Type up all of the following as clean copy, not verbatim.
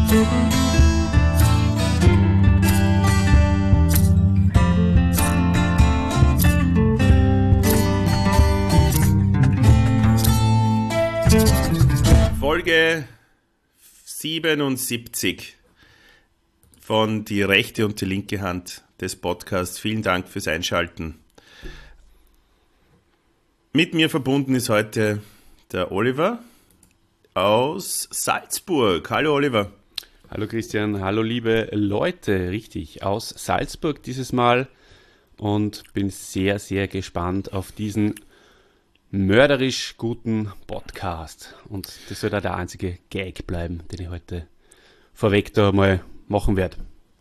Folge 77 von Die rechte und die linke Hand des Podcasts. Vielen Dank fürs Einschalten. Mit mir verbunden ist heute der Oliver aus Salzburg. Hallo Oliver. Hallo Christian, hallo liebe Leute, richtig, aus Salzburg dieses Mal und bin sehr, sehr gespannt auf diesen mörderisch guten Podcast. Und das soll da der einzige Gag bleiben, den ich heute vorweg da mal machen werde.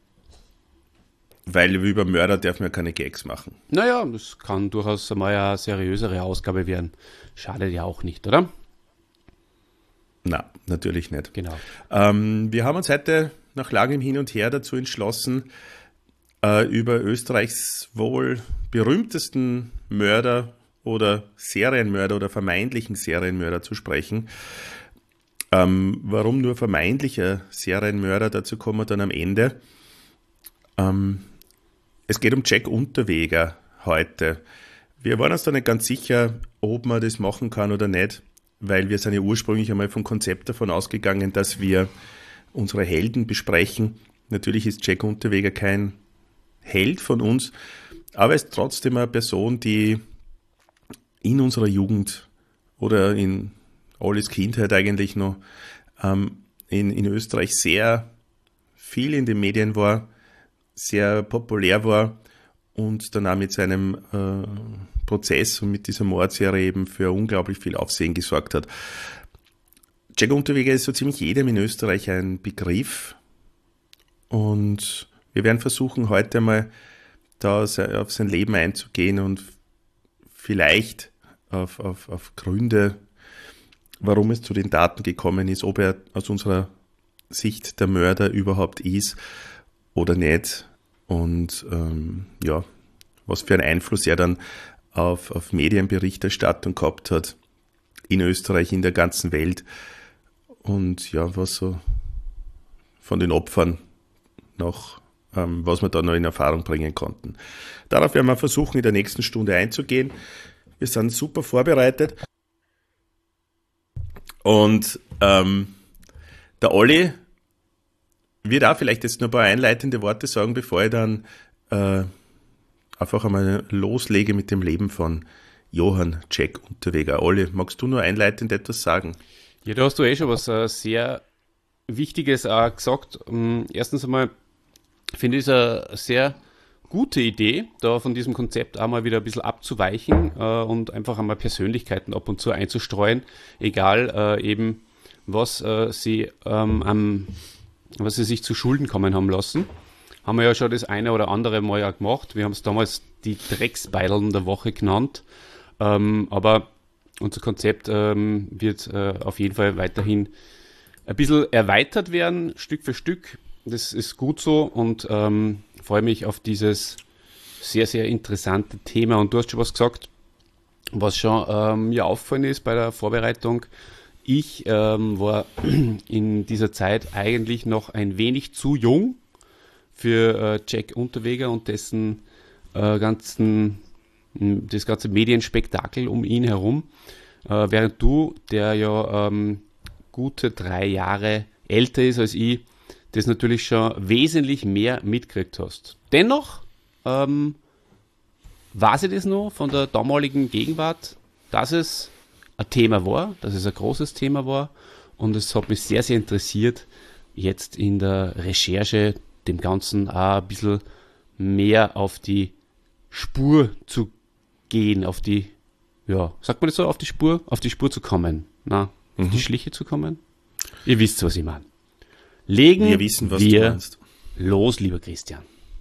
Weil über Mörder darf man ja keine Gags machen. Naja, das kann durchaus mal eine seriösere Ausgabe werden. Schadet ja auch nicht, oder? Na, natürlich nicht. Genau. Wir haben uns heute nach langem Hin und Her dazu entschlossen, über Österreichs wohl berühmtesten Mörder oder Serienmörder oder vermeintlichen Serienmörder zu sprechen. Warum nur vermeintlicher Serienmörder? Dazu kommen wir dann am Ende. Es geht um Jack Unterweger heute. Wir waren uns da nicht ganz sicher, ob man das machen kann oder nicht, weil wir sind ja ursprünglich einmal vom Konzept davon ausgegangen, dass wir unsere Helden besprechen. Natürlich ist Jack Unterweger kein Held von uns, aber er ist trotzdem eine Person, die in unserer Jugend oder in Ollis Kindheit eigentlich noch in Österreich sehr viel in den Medien war, sehr populär war und dann auch mit seinem Prozess und mit dieser Mordserie eben für unglaublich viel Aufsehen gesorgt hat. Jack Unterweger ist so ziemlich jedem in Österreich ein Begriff und wir werden versuchen, heute mal da auf sein Leben einzugehen und vielleicht auf Gründe, warum es zu den Taten gekommen ist, ob er aus unserer Sicht der Mörder überhaupt ist oder nicht und was für einen Einfluss er dann auf Medienberichterstattung gehabt hat in Österreich, in der ganzen Welt und ja, was so von den Opfern noch, was wir da noch in Erfahrung bringen konnten. Darauf werden wir versuchen, in der nächsten Stunde einzugehen. Wir sind super vorbereitet und der Olli wird auch vielleicht jetzt nur ein paar einleitende Worte sagen, bevor ich dann einfach einmal loslege mit dem Leben von Johann Jack Unterweger. Olli, magst du nur einleitend etwas sagen? Ja, da hast du schon was sehr Wichtiges auch gesagt. Erstens einmal finde ich es eine sehr gute Idee, da von diesem Konzept auch mal wieder ein bisschen abzuweichen und einfach einmal Persönlichkeiten ab und zu einzustreuen, egal eben, was sie sich zu Schulden kommen haben lassen. Haben wir ja schon das eine oder andere Mal ja gemacht. Wir haben es damals die Drecksbeideln der Woche genannt. Aber unser Konzept wird auf jeden Fall weiterhin ein bisschen erweitert werden, Stück für Stück. Das ist gut so und freue mich auf dieses sehr, sehr interessante Thema. Und du hast schon was gesagt, was schon mir aufgefallen ist bei der Vorbereitung. Ich war in dieser Zeit eigentlich noch ein wenig zu jung für Jack Unterweger und dessen das ganze Medienspektakel um ihn herum. Während du, der ja gute 3 Jahre älter ist als ich, das natürlich schon wesentlich mehr mitgekriegt hast. Dennoch weiß ich das noch von der damaligen Gegenwart, dass es ein Thema war, dass es ein großes Thema war und es hat mich sehr, sehr interessiert, jetzt in der Recherche dem Ganzen auch ein bisschen mehr auf die Spur zu gehen, auf die, ja, sagt man das so, auf die Spur zu kommen, auf die Schliche zu kommen. Ihr wisst, was ich meine. Legen wir wissen, was du meinst. Los, lieber Christian.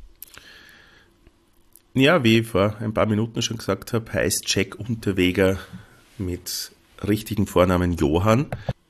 Ja, wie ich vor ein paar Minuten schon gesagt habe, heißt Jack Unterweger mit richtigen Vornamen Johann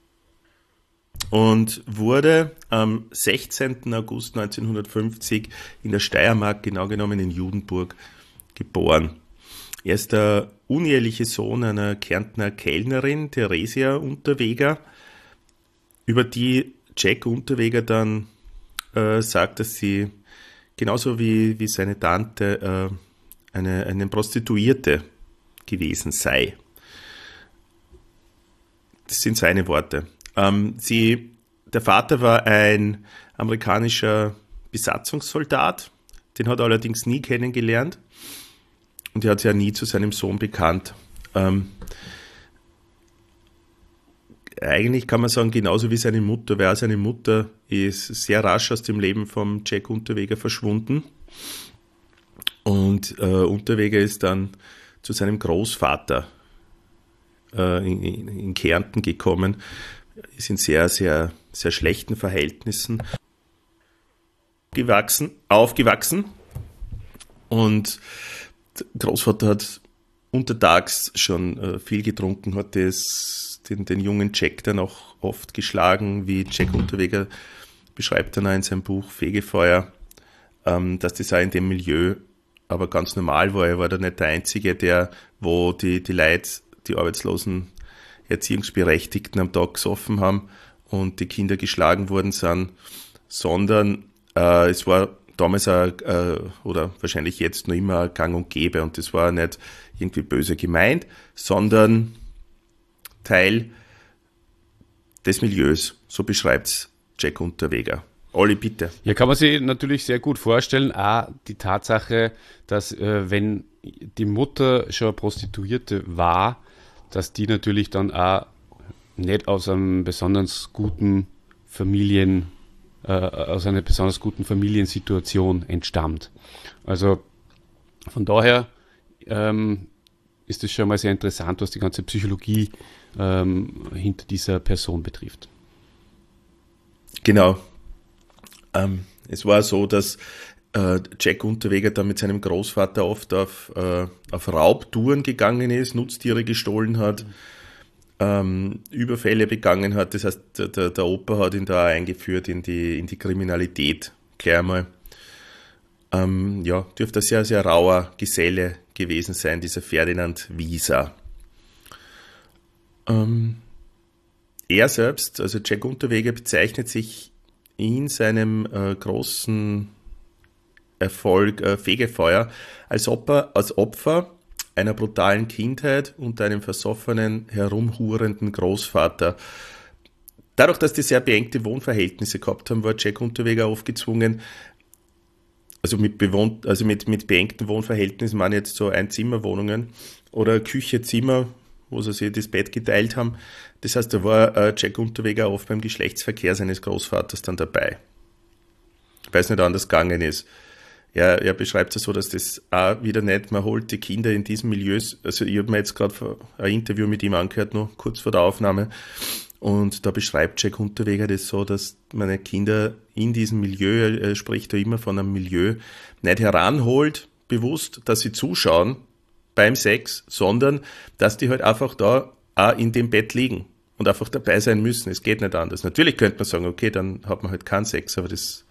und wurde am 16. August 1950 in der Steiermark, genau genommen in Judenburg, geboren. Er ist der uneheliche Sohn einer Kärntner Kellnerin, Theresia Unterweger, über die Jack Unterweger dann sagt, dass sie genauso wie seine Tante eine Prostituierte gewesen sei. Das sind seine Worte. Der Vater war ein amerikanischer Besatzungssoldat, den hat er allerdings nie kennengelernt und er hat sich ja nie zu seinem Sohn bekannt. Eigentlich kann man sagen, genauso wie seine Mutter, weil seine Mutter ist sehr rasch aus dem Leben von Jack Unterweger verschwunden. Und Unterweger ist dann zu seinem Großvater in Kärnten gekommen, ist in sehr, sehr, sehr schlechten Verhältnissen aufgewachsen. Und der Großvater hat untertags schon viel getrunken, hat den jungen Jack dann auch oft geschlagen, wie Jack Unterweger beschreibt dann auch in seinem Buch Fegefeuer, dass das auch in dem Milieu aber ganz normal war. Er war da nicht der Einzige, wo die Leute, die arbeitslosen Erziehungsberechtigten am Tag gesoffen haben und die Kinder geschlagen worden sind, sondern es war damals oder wahrscheinlich jetzt noch immer gang und gäbe und das war nicht irgendwie böse gemeint, sondern Teil des Milieus. So beschreibt es Jack Unterweger. Olli, bitte. Ja, kann man sich natürlich sehr gut vorstellen, auch die Tatsache, dass wenn die Mutter schon eine Prostituierte war, dass die natürlich dann auch nicht aus einem besonders guten aus einer besonders guten Familiensituation entstammt. Also von daher ist es schon mal sehr interessant, was die ganze Psychologie hinter dieser Person betrifft. Genau. Es war so, dass Jack Unterweger da mit seinem Großvater oft auf Raubtouren gegangen ist, Nutztiere gestohlen hat, Überfälle begangen hat. Das heißt, der Opa hat ihn da eingeführt in die Kriminalität. Gleich einmal. Dürfte ein sehr, sehr rauer Geselle gewesen sein, dieser Ferdinand Wieser. Er selbst, also Jack Unterweger, bezeichnet sich in seinem großen Erfolg Fegefeuer als Opfer einer brutalen Kindheit und einem versoffenen, herumhurenden Großvater. Dadurch, dass die sehr beengte Wohnverhältnisse gehabt haben, war Jack Unterweger oft gezwungen, mit beengten Wohnverhältnissen meine ich jetzt so Einzimmerwohnungen oder Küche, Zimmer, wo sie sich das Bett geteilt haben. Das heißt, da war Jack Unterweger oft beim Geschlechtsverkehr seines Großvaters dann dabei, weil es nicht anders gegangen ist. Er beschreibt es so, dass das auch wieder nicht, man holt die Kinder in diesen Milieus, also ich habe mir jetzt gerade ein Interview mit ihm angehört, noch kurz vor der Aufnahme, und da beschreibt Jack Unterweger das so, dass meine Kinder in diesem Milieu, er spricht da immer von einem Milieu, nicht heranholt, bewusst, dass sie zuschauen beim Sex, sondern dass die halt einfach da auch in dem Bett liegen und einfach dabei sein müssen. Es geht nicht anders. Natürlich könnte man sagen, okay, dann hat man halt keinen Sex, aber das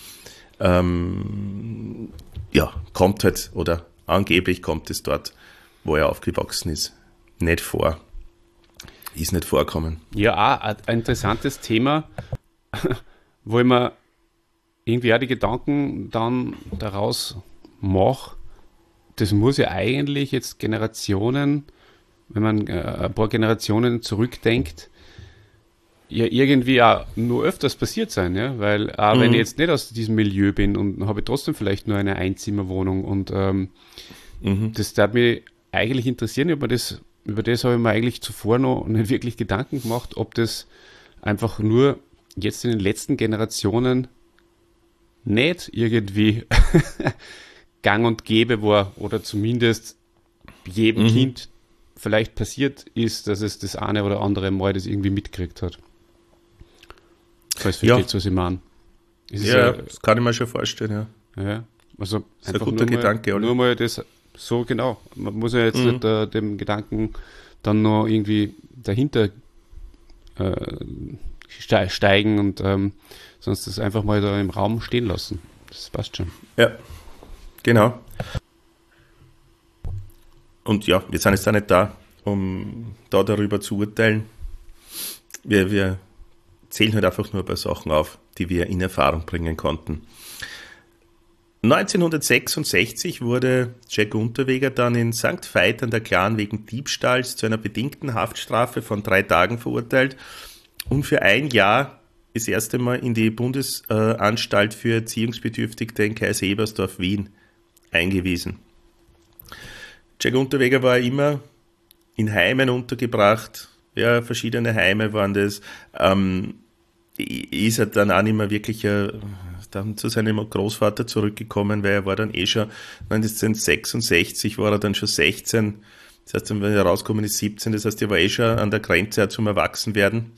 kommt halt, oder angeblich kommt es dort, wo er aufgewachsen ist, nicht vor. Ist nicht vorkommen. Ja, auch ein interessantes Thema, wo ich mir irgendwie auch die Gedanken dann daraus mache, das muss ja eigentlich jetzt Generationen, wenn man ein paar Generationen zurückdenkt, ja irgendwie auch nur öfters passiert sein, ja, weil auch wenn ich jetzt nicht aus diesem Milieu bin und habe ich trotzdem vielleicht nur eine Einzimmerwohnung und das darf mich eigentlich interessieren, über das habe ich mir eigentlich zuvor noch nicht wirklich Gedanken gemacht, ob das einfach nur jetzt in den letzten Generationen nicht irgendwie gang und gäbe war oder zumindest jedem Kind vielleicht passiert ist, dass es das eine oder andere Mal das irgendwie mitgekriegt hat. Falls versteht, was ich meine. Das kann ich mir schon vorstellen, ja. Ja, also das ist ein guter Gedanke, oder? Nur mal das, so genau. Man muss ja jetzt nicht dem Gedanken dann noch irgendwie dahinter steigen und sonst das einfach mal da im Raum stehen lassen. Das passt schon. Ja, genau. Und ja, wir sind jetzt auch nicht da, um da darüber zu urteilen. Wir zählen halt einfach nur ein paar Sachen auf, die wir in Erfahrung bringen konnten. 1966 wurde Jack Unterweger dann in St. Veit an der Glan wegen Diebstahls zu einer bedingten Haftstrafe von 3 Tagen verurteilt und für 1 Jahr das erste Mal in die Bundesanstalt für Erziehungsbedürftige in Kaiser-Ebersdorf, Wien, eingewiesen. Jack Unterweger war immer in Heimen untergebracht, ja, verschiedene Heime waren das, ist er dann auch nicht mehr wirklich dann zu seinem Großvater zurückgekommen, weil er war dann schon 1966 war er dann schon 16, das heißt, wenn er rausgekommen ist 17, das heißt, er war schon an der Grenze zum Erwachsenwerden.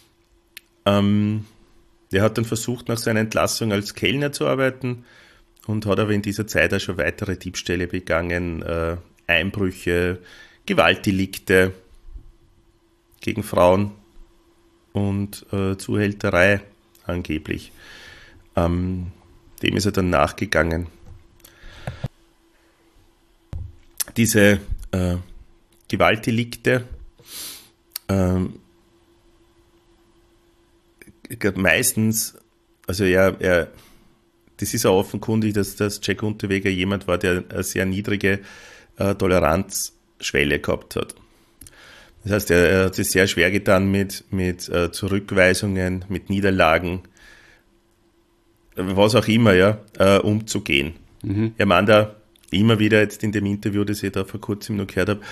Er hat dann versucht, nach seiner Entlassung als Kellner zu arbeiten und hat aber in dieser Zeit auch schon weitere Diebstähle begangen, Einbrüche, Gewaltdelikte gegen Frauen und Zuhälterei angeblich. Dem ist er dann nachgegangen. Diese Gewaltdelikte meistens, also das ist auch offenkundig, dass Jack Unterweger jemand war, der eine sehr niedrige Toleranzschwelle gehabt hat. Das heißt, er hat sich sehr schwer getan mit Zurückweisungen, mit Niederlagen, was auch immer, ja, umzugehen. Mhm. Er meint da immer wieder jetzt in dem Interview, das ich da vor kurzem noch gehört habe,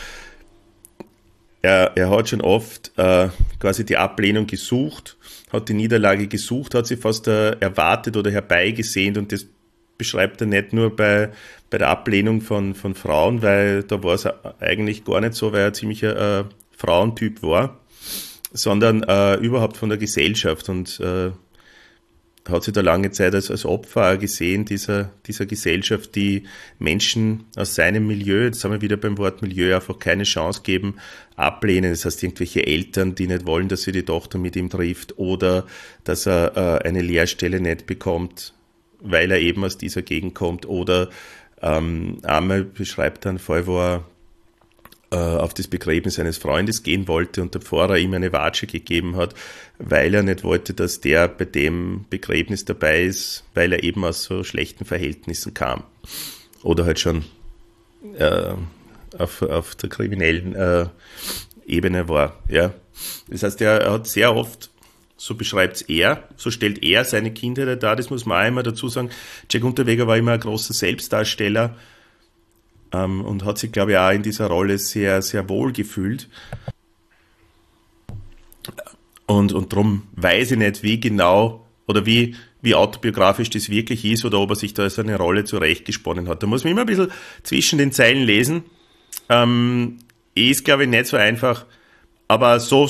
er hat schon oft quasi die Ablehnung gesucht, hat die Niederlage gesucht, hat sie fast erwartet oder herbeigesehnt, und das beschreibt er nicht nur bei der Ablehnung von Frauen, weil da war es eigentlich gar nicht so, weil er ziemlicher Frauentyp war, sondern überhaupt von der Gesellschaft, und hat sich da lange Zeit als Opfer gesehen, dieser Gesellschaft, die Menschen aus seinem Milieu, jetzt sind wir wieder beim Wort Milieu, einfach keine Chance geben, ablehnen. Das heißt, irgendwelche Eltern, die nicht wollen, dass sie die Tochter mit ihm trifft, oder dass er eine Lehrstelle nicht bekommt, weil er eben aus dieser Gegend kommt, oder einmal beschreibt er einen Fall, wo er auf das Begräbnis eines Freundes gehen wollte und der Pfarrer ihm eine Watsche gegeben hat, weil er nicht wollte, dass der bei dem Begräbnis dabei ist, weil er eben aus so schlechten Verhältnissen kam. Oder halt schon auf der kriminellen Ebene war. Ja. Das heißt, er hat sehr oft, so beschreibt es er, so stellt er seine Kindheit dar, das muss man auch immer dazu sagen. Jack Unterweger war immer ein großer Selbstdarsteller, und hat sich, glaube ich, auch in dieser Rolle sehr, sehr wohl gefühlt. Und darum weiß ich nicht, wie genau oder wie autobiografisch das wirklich ist, oder ob er sich da so eine Rolle zurechtgesponnen hat. Da muss man immer ein bisschen zwischen den Zeilen lesen. Ist, glaube ich, nicht so einfach, aber so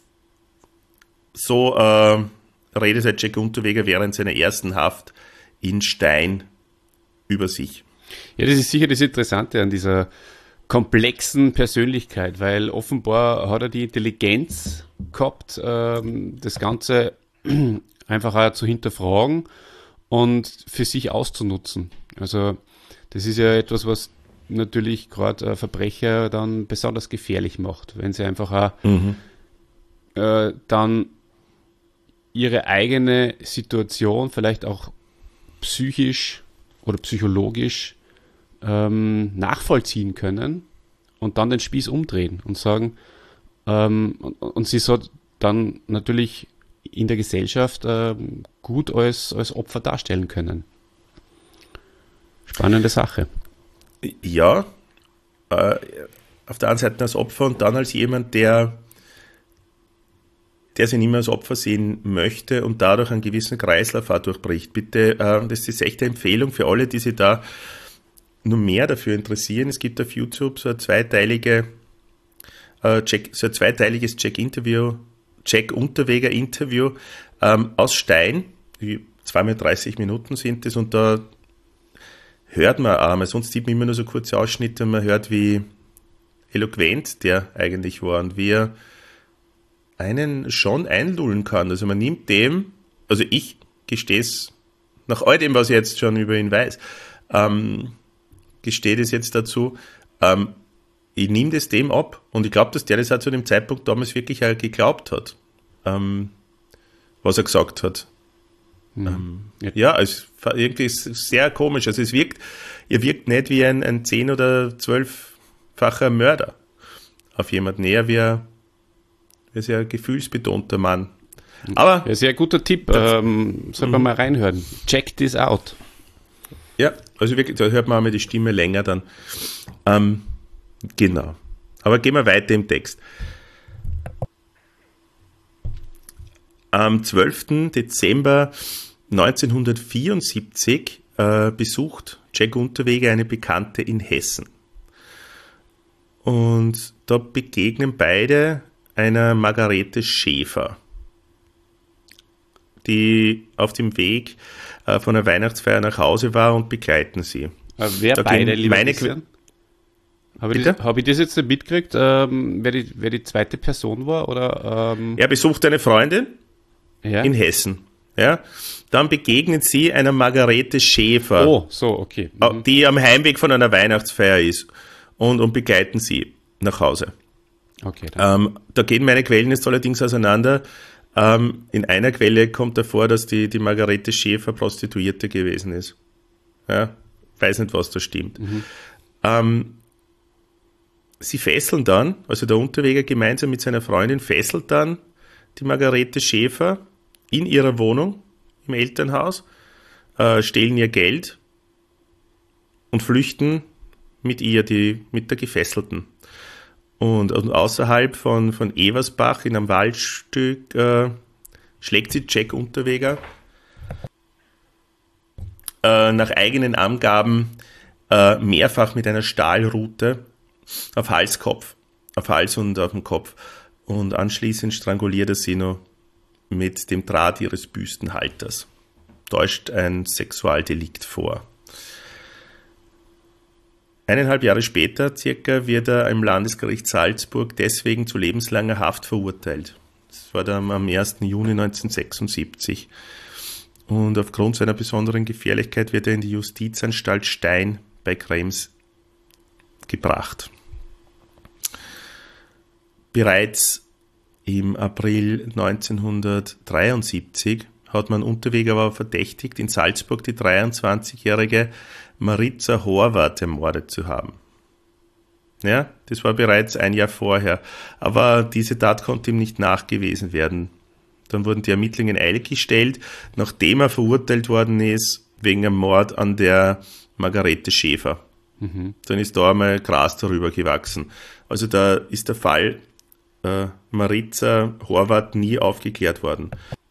redet halt Jack Unterweger während seiner ersten Haft in Stein über sich. Ja, das ist sicher das Interessante an dieser komplexen Persönlichkeit, weil offenbar hat er die Intelligenz gehabt, das Ganze einfach auch zu hinterfragen und für sich auszunutzen. Also das ist ja etwas, was natürlich gerade Verbrecher dann besonders gefährlich macht, wenn sie einfach auch dann ihre eigene Situation vielleicht auch psychisch oder psychologisch nachvollziehen können und dann den Spieß umdrehen und sagen, und sie so dann natürlich in der Gesellschaft gut als Opfer darstellen können. Spannende Sache. Ja, auf der einen Seite als Opfer und dann als jemand, der sich nicht mehr als Opfer sehen möchte und dadurch einen gewissen Kreislauf auch durchbricht. Bitte, das ist echt eine Empfehlung für alle, die sich da nur mehr dafür interessieren. Es gibt auf YouTube so ein zweiteiliges Jack Unterweger Interview aus Stein. 2x30 Minuten sind es, und da hört man auch, sonst sieht man immer nur so kurze Ausschnitte, und man hört, wie eloquent der eigentlich war und wie er einen schon einlullen kann. Also man nimmt dem, also ich gestehe es, nach all dem, was ich jetzt schon über ihn weiß, gestehe das jetzt dazu, ich nehme das dem ab, und ich glaube, dass der das auch zu dem Zeitpunkt damals wirklich auch geglaubt hat. was er gesagt hat. Ja, es irgendwie ist es sehr komisch. Also er wirkt nicht wie ein 10- oder 12-facher Mörder auf jemanden, eher wie ein sehr gefühlsbetonter Mann. Aber ja, sehr guter Tipp. Soll man mal reinhören. Check this out. ja, also wirklich, da hört man einmal die Stimme länger dann. Genau. Aber gehen wir weiter im Text. Am 12. Dezember 1974 besucht Jack Unterweger eine Bekannte in Hessen. Und da begegnen beide einer Margarete Schäfer, die auf dem Weg von der Weihnachtsfeier nach Hause war, und begleiten sie. Wer Da beide, gehen lieber meine Christian? Habe Bitte? ich das jetzt nicht mitgekriegt, wer die zweite Person war? Oder, Er besucht eine Freundin ja? in Hessen. Ja? Dann begegnen sie einer Margarete Schäfer, Oh, so, okay. die am Heimweg von einer Weihnachtsfeier ist, und begleiten sie nach Hause. Okay, dann. Da gehen meine Quellen jetzt allerdings auseinander. In einer Quelle kommt davor, dass die Margarete Schäfer Prostituierte gewesen ist. Ja? Weiß nicht, was da stimmt. Sie fesseln dann, also der Unterweger gemeinsam mit seiner Freundin fesselt dann die Margarete Schäfer in ihrer Wohnung im Elternhaus, stehlen ihr Geld und flüchten mit ihr, mit der Gefesselten. Und außerhalb von Eversbach in einem Waldstück schlägt sie Jack Unterweger nach eigenen Angaben mehrfach mit einer Stahlrute auf Hals und auf den Kopf. Und anschließend stranguliert er sie noch mit dem Draht ihres Büstenhalters. Täuscht ein Sexualdelikt vor. 1,5 Jahre später circa wird er im Landesgericht Salzburg deswegen zu lebenslanger Haft verurteilt. Das war dann am 1. Juni 1976. Und aufgrund seiner besonderen Gefährlichkeit wird er in die Justizanstalt Stein bei Krems gebracht. Bereits im April 1973 hat man Unterweger aber verdächtigt, in Salzburg die 23-jährige Maritza Horvath ermordet zu haben. Ja, das war bereits ein Jahr vorher, aber diese Tat konnte ihm nicht nachgewiesen werden. Dann wurden die Ermittlungen in Eile gestellt, nachdem er verurteilt worden ist wegen einem Mord an der Margarete Schäfer. Dann ist da einmal Gras darüber gewachsen. Also da ist der Fall Maritza Horvath nie aufgeklärt worden.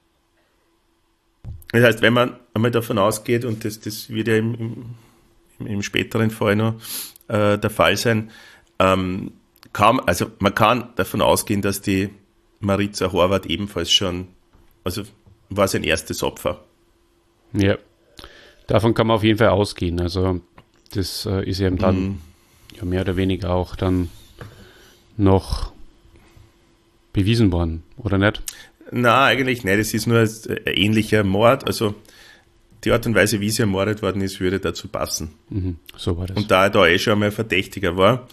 Das heißt, wenn man einmal davon ausgeht, und das wird ja im späteren Fall noch der Fall sein, man kann davon ausgehen, dass die Maritza Horvath ebenfalls schon, also war sein erstes Opfer. Ja, davon kann man auf jeden Fall ausgehen. Also das ist eben dann ja, mehr oder weniger auch dann noch bewiesen worden, oder nicht? Na, eigentlich nicht. Es ist nur ein ähnlicher Mord. Also die Art und Weise, wie sie ermordet worden ist, würde dazu passen. So war das. Und da er da schon einmal Verdächtiger war,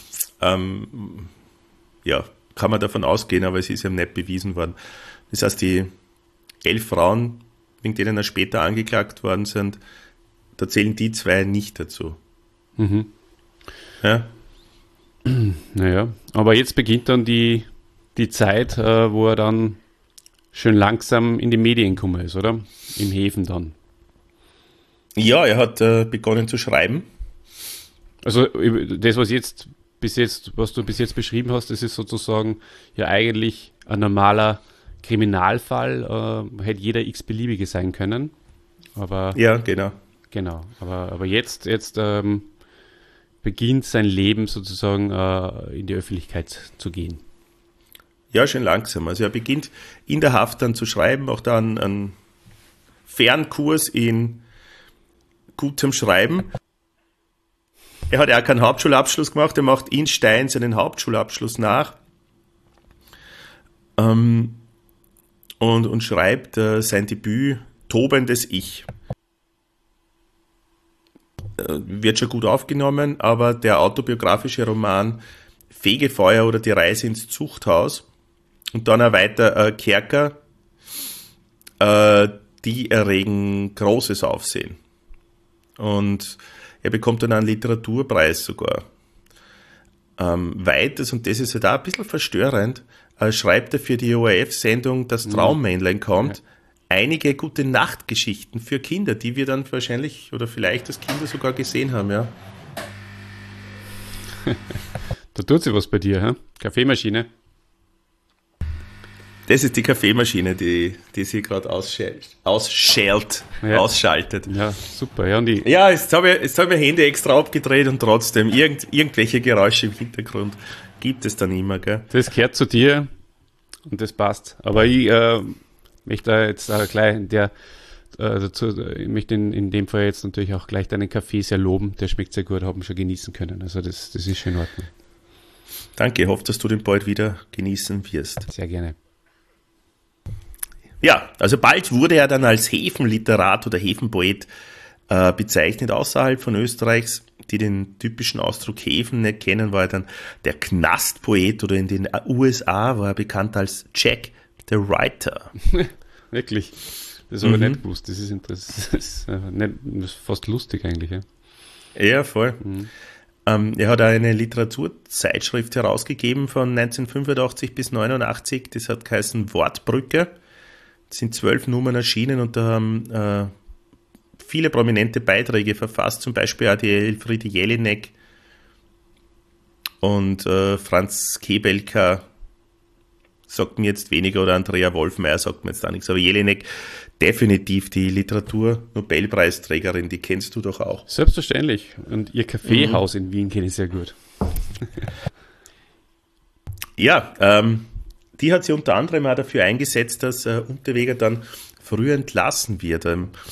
ja, kann man davon ausgehen, aber es ist ihm nicht bewiesen worden. Das heißt, die 11 Frauen, wegen denen er später angeklagt worden sind, da zählen die 2 nicht dazu. Ja? Naja, aber jetzt beginnt dann die Zeit, wo er dann schön langsam in die Medien gekommen ist, oder? Im Häfen dann. Ja, er hat begonnen zu schreiben. Also das, was du bis jetzt beschrieben hast, das ist sozusagen ja eigentlich ein normaler Kriminalfall, hätte jeder x-beliebige sein können. Aber ja, genau. Genau, aber jetzt beginnt sein Leben sozusagen in die Öffentlichkeit zu gehen. Ja, schon langsam. Also er beginnt in der Haft dann zu schreiben, auch dann einen Fernkurs in gutem Schreiben. Er hat ja keinen Hauptschulabschluss gemacht, er macht in Stein seinen Hauptschulabschluss nach und schreibt sein Debüt Tobendes Ich. Wird schon gut aufgenommen, aber der autobiografische Roman Fegefeuer oder Die Reise ins Zuchthaus und dann auch weiter Kerker die erregen großes Aufsehen. Und er bekommt dann einen Literaturpreis sogar. Weiters, und das ist halt auch ein bisschen verstörend, schreibt er für die ORF-Sendung Das Traummännlein kommt, einige gute Nachtgeschichten für Kinder, die wir dann wahrscheinlich oder vielleicht als Kinder sogar gesehen haben, ja. Da tut sich was bei dir, hä? Kaffeemaschine. Das ist die Kaffeemaschine, die sie gerade ausschaltet. Ja, super. Ja, Ja, jetzt habe ich mein Handy extra abgedreht und trotzdem irgendwelche Geräusche im Hintergrund gibt es dann immer, gell? Das gehört zu dir und das passt. Aber ich möchte da jetzt gleich ich möchte in dem Fall jetzt natürlich auch gleich deinen Kaffee sehr loben. Der schmeckt sehr gut, haben schon genießen können. Also das ist schon in Ordnung. Danke, ich hoffe, dass du den bald wieder genießen wirst. Sehr gerne. Ja, also bald wurde er dann als Häfenliterat oder Häfenpoet bezeichnet außerhalb von Österreichs. Die den typischen Ausdruck Häfen nicht kennen, war er dann der Knastpoet, oder in den USA war er bekannt als Jack the Writer. Wirklich? Das habe ich nicht gewusst. Das ist interessant. Das ist fast lustig eigentlich. Ja, ja voll. Er hat eine Literaturzeitschrift herausgegeben von 1985 bis 1989. Das hat geheißen Wortbrücke. Es sind 12 Nummern erschienen und da haben viele prominente Beiträge verfasst, zum Beispiel auch die Elfriede Jelinek und Franz Kebelka sagt mir jetzt weniger, oder Andrea Wolfmeier sagt mir jetzt auch nichts, aber Jelinek definitiv die Literatur-Nobelpreisträgerin, die kennst du doch auch. Selbstverständlich. Und ihr Kaffeehaus in Wien kenne ich sehr gut. Ja, die hat sich unter anderem auch dafür eingesetzt, dass Unterweger dann früh entlassen wird.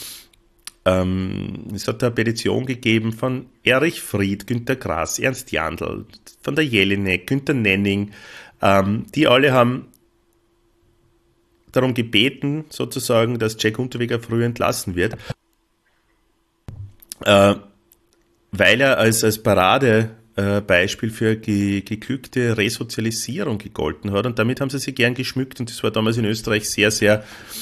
Es hat eine Petition gegeben von Erich Fried, Günter Grass, Ernst Jandl, von der Jelinek, Günter Nenning. Die alle haben darum gebeten, sozusagen, dass Jack Unterweger früh entlassen wird, weil er als Paradebeispiel für geglückte Resozialisierung gegolten hat. Und damit haben sie sich gern geschmückt. Und das war damals in Österreich sehr, sehr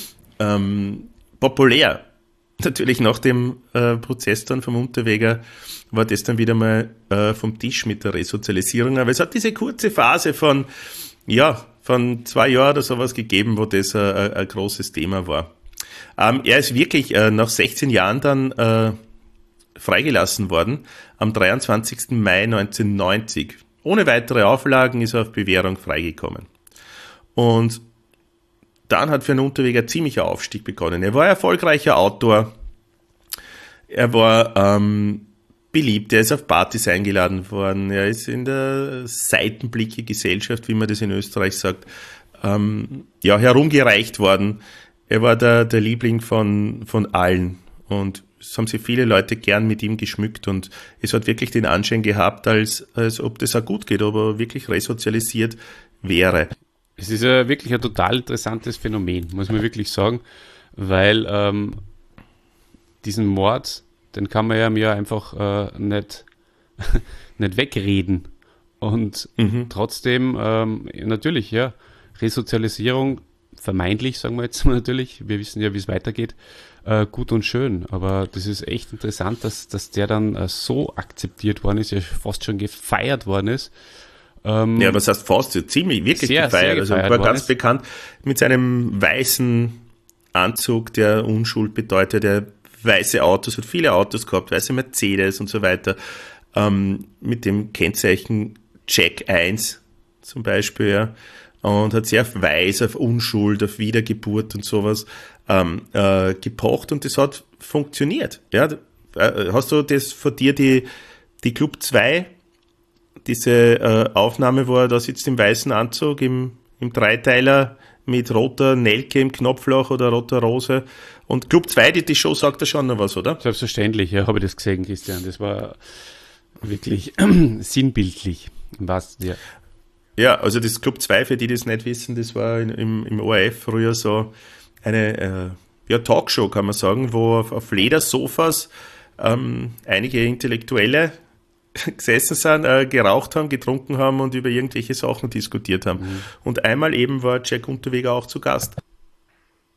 populär. Natürlich nach dem Prozess dann vom Unterweger war das dann wieder mal vom Tisch mit der Resozialisierung. Aber es hat diese kurze Phase von 2 Jahren oder sowas gegeben, wo das ein großes Thema war. Er ist wirklich nach 16 Jahren dann freigelassen worden, am 23. Mai 1990. Ohne weitere Auflagen ist er auf Bewährung freigekommen. Und dann hat für einen Unterweger ziemlicher Aufstieg begonnen. Er war ein erfolgreicher Autor, er war beliebt, er ist auf Partys eingeladen worden, er ist in der Seitenblicke-Gesellschaft, wie man das in Österreich sagt, herumgereicht worden. Er war der Liebling von allen und es haben sich viele Leute gern mit ihm geschmückt und es hat wirklich den Anschein gehabt, als ob das auch gut geht, ob er wirklich resozialisiert wäre. Es ist ja wirklich ein total interessantes Phänomen, muss man wirklich sagen, weil diesen Mord, den kann man ja mir einfach nicht wegreden. Und trotzdem, natürlich, ja, Resozialisierung, vermeintlich, sagen wir jetzt mal natürlich, wir wissen ja, wie es weitergeht, gut und schön. Aber das ist echt interessant, dass der dann so akzeptiert worden ist, ja fast schon gefeiert worden ist. Ja, was heißt fast? Ziemlich, wirklich sehr, gefeiert. sehr gefeiert. Also war ganz bekannt mit seinem weißen Anzug, der Unschuld bedeutet, der weiße Autos, hat viele Autos gehabt, weiße Mercedes und so weiter, mit dem Kennzeichen Jack 1 zum Beispiel, ja, und hat sehr auf Weiß, auf Unschuld, auf Wiedergeburt und sowas gepocht und das hat funktioniert. Ja. Hast du das von dir, die Club 2, diese Aufnahme, wo er da sitzt im weißen Anzug, im Dreiteiler mit roter Nelke im Knopfloch oder roter Rose. Und Club 2, die Show sagt da schon noch was, oder? Selbstverständlich, ja, habe ich das gesehen, Christian. Das war wirklich sinnbildlich im wahrsten Sinne. Ja, also das Club 2, für die das nicht wissen, das war im ORF früher so eine Talkshow, kann man sagen, wo auf Ledersofas einige Intellektuelle gesessen sind, geraucht haben, getrunken haben und über irgendwelche Sachen diskutiert haben. Und einmal eben war Jack Unterweger auch zu Gast.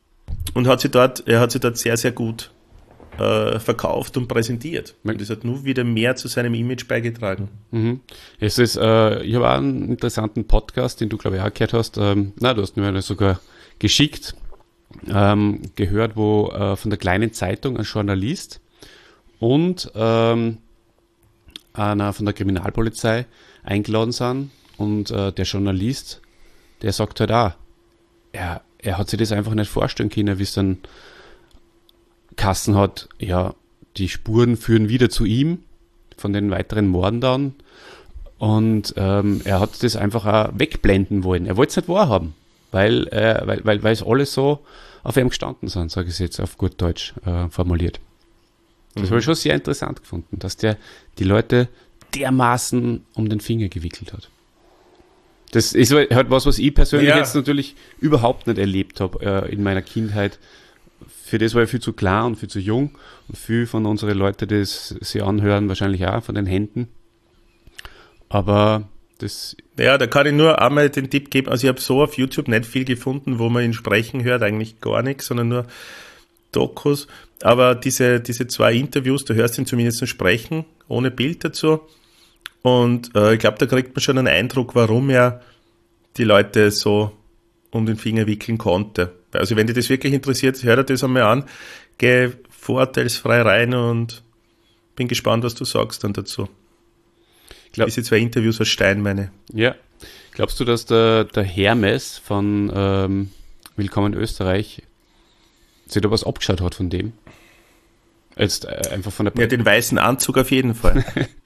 Und er hat sich dort sehr, sehr gut verkauft und präsentiert. Und das hat nur wieder mehr zu seinem Image beigetragen. Mhm. Ich habe auch einen interessanten Podcast, den du, glaube ich, auch gehört hast. Du hast mir sogar geschickt, gehört, wo von der kleinen Zeitung ein Journalist und einer von der Kriminalpolizei eingeladen sind. Und der Journalist, der sagt halt auch, er hat sich das einfach nicht vorstellen können, wie es dann Kassen hat, ja, die Spuren führen wieder zu ihm, von den weiteren Morden dann. Und er hat das einfach auch wegblenden wollen. Er wollte es nicht wahrhaben, weil es alles so auf ihm gestanden sind, sage ich es jetzt auf gut Deutsch formuliert. Das habe ich schon sehr interessant gefunden, dass der die Leute dermaßen um den Finger gewickelt hat. Das ist halt was ich persönlich jetzt natürlich überhaupt nicht erlebt habe in meiner Kindheit. Für das war ich viel zu klein und viel zu jung. Und viel von unseren Leuten, die sie anhören, wahrscheinlich auch von den Händen. Aber das... Ja, da kann ich nur einmal den Tipp geben. Also ich habe so auf YouTube nicht viel gefunden, wo man ihn sprechen hört. Eigentlich gar nichts, sondern nur Dokus. Aber diese 2 Interviews, da hörst du ihn zumindest sprechen, ohne Bild dazu. Und ich glaube, da kriegt man schon einen Eindruck, warum er die Leute so um den Finger wickeln konnte. Also wenn dich das wirklich interessiert, hör dir das einmal an, geh vorurteilsfrei rein und bin gespannt, was du sagst dann dazu. Diese 2 Interviews aus Stein, meine. Ja. Glaubst du, dass der Hermes von Willkommen in Österreich sich da was abgeschaut hat von dem? Jetzt einfach von der... Ja, den weißen Anzug auf jeden Fall.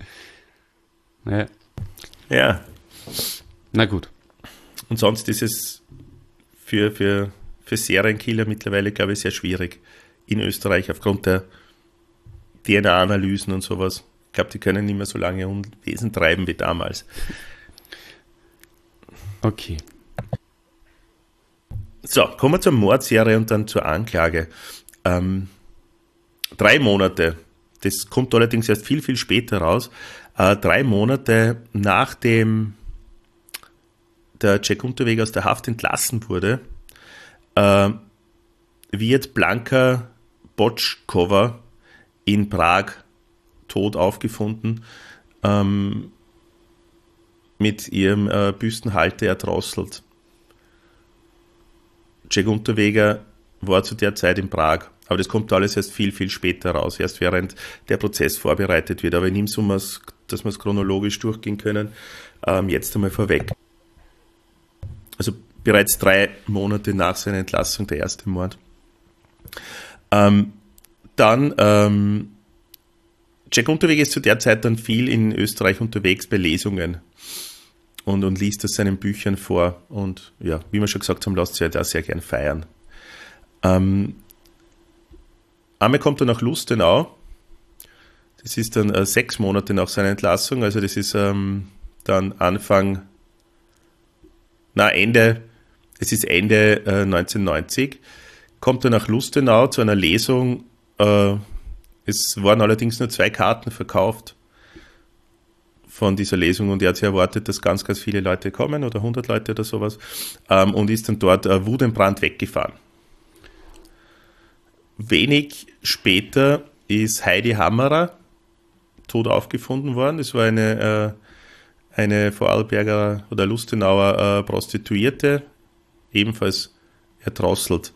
Ja. Na gut. Und sonst ist es für Serienkiller mittlerweile, glaube ich, sehr schwierig in Österreich aufgrund der DNA-Analysen und sowas. Ich glaube, die können nicht mehr so lange Unwesen treiben wie damals. Okay. So, kommen wir zur Mordserie und dann zur Anklage. 3 Monate, das kommt allerdings erst viel, viel später raus. 3 Monate nachdem der Jack Unterweger aus der Haft entlassen wurde, wird Blanka Botschkova in Prag tot aufgefunden, mit ihrem Büstenhalter erdrosselt. Jack Unterweger war zu der Zeit in Prag, aber das kommt alles erst viel, viel später raus, erst während der Prozess vorbereitet wird. Aber ich nehme so, dass wir es chronologisch durchgehen können, jetzt einmal vorweg. Also bereits 3 Monate nach seiner Entlassung der erste Mord. Jack Unterweger ist zu der Zeit dann viel in Österreich unterwegs bei Lesungen und liest aus seinen Büchern vor. Und ja, wie wir schon gesagt haben, lässt sich halt auch sehr gern feiern. Einmal kommt er nach Lustenau. Das ist dann 6 Monate nach seiner Entlassung. Also das ist dann Ende 1990. Kommt er nach Lustenau zu einer Lesung. Es waren allerdings nur 2 Karten verkauft von dieser Lesung und er hat sich erwartet, dass ganz, ganz viele Leute kommen oder 100 Leute oder sowas und ist dann dort Wut und Brand weggefahren. Wenig später ist Heidi Hammerer tot aufgefunden worden. Das war eine Vorarlberger oder Lustenauer Prostituierte, ebenfalls erdrosselt.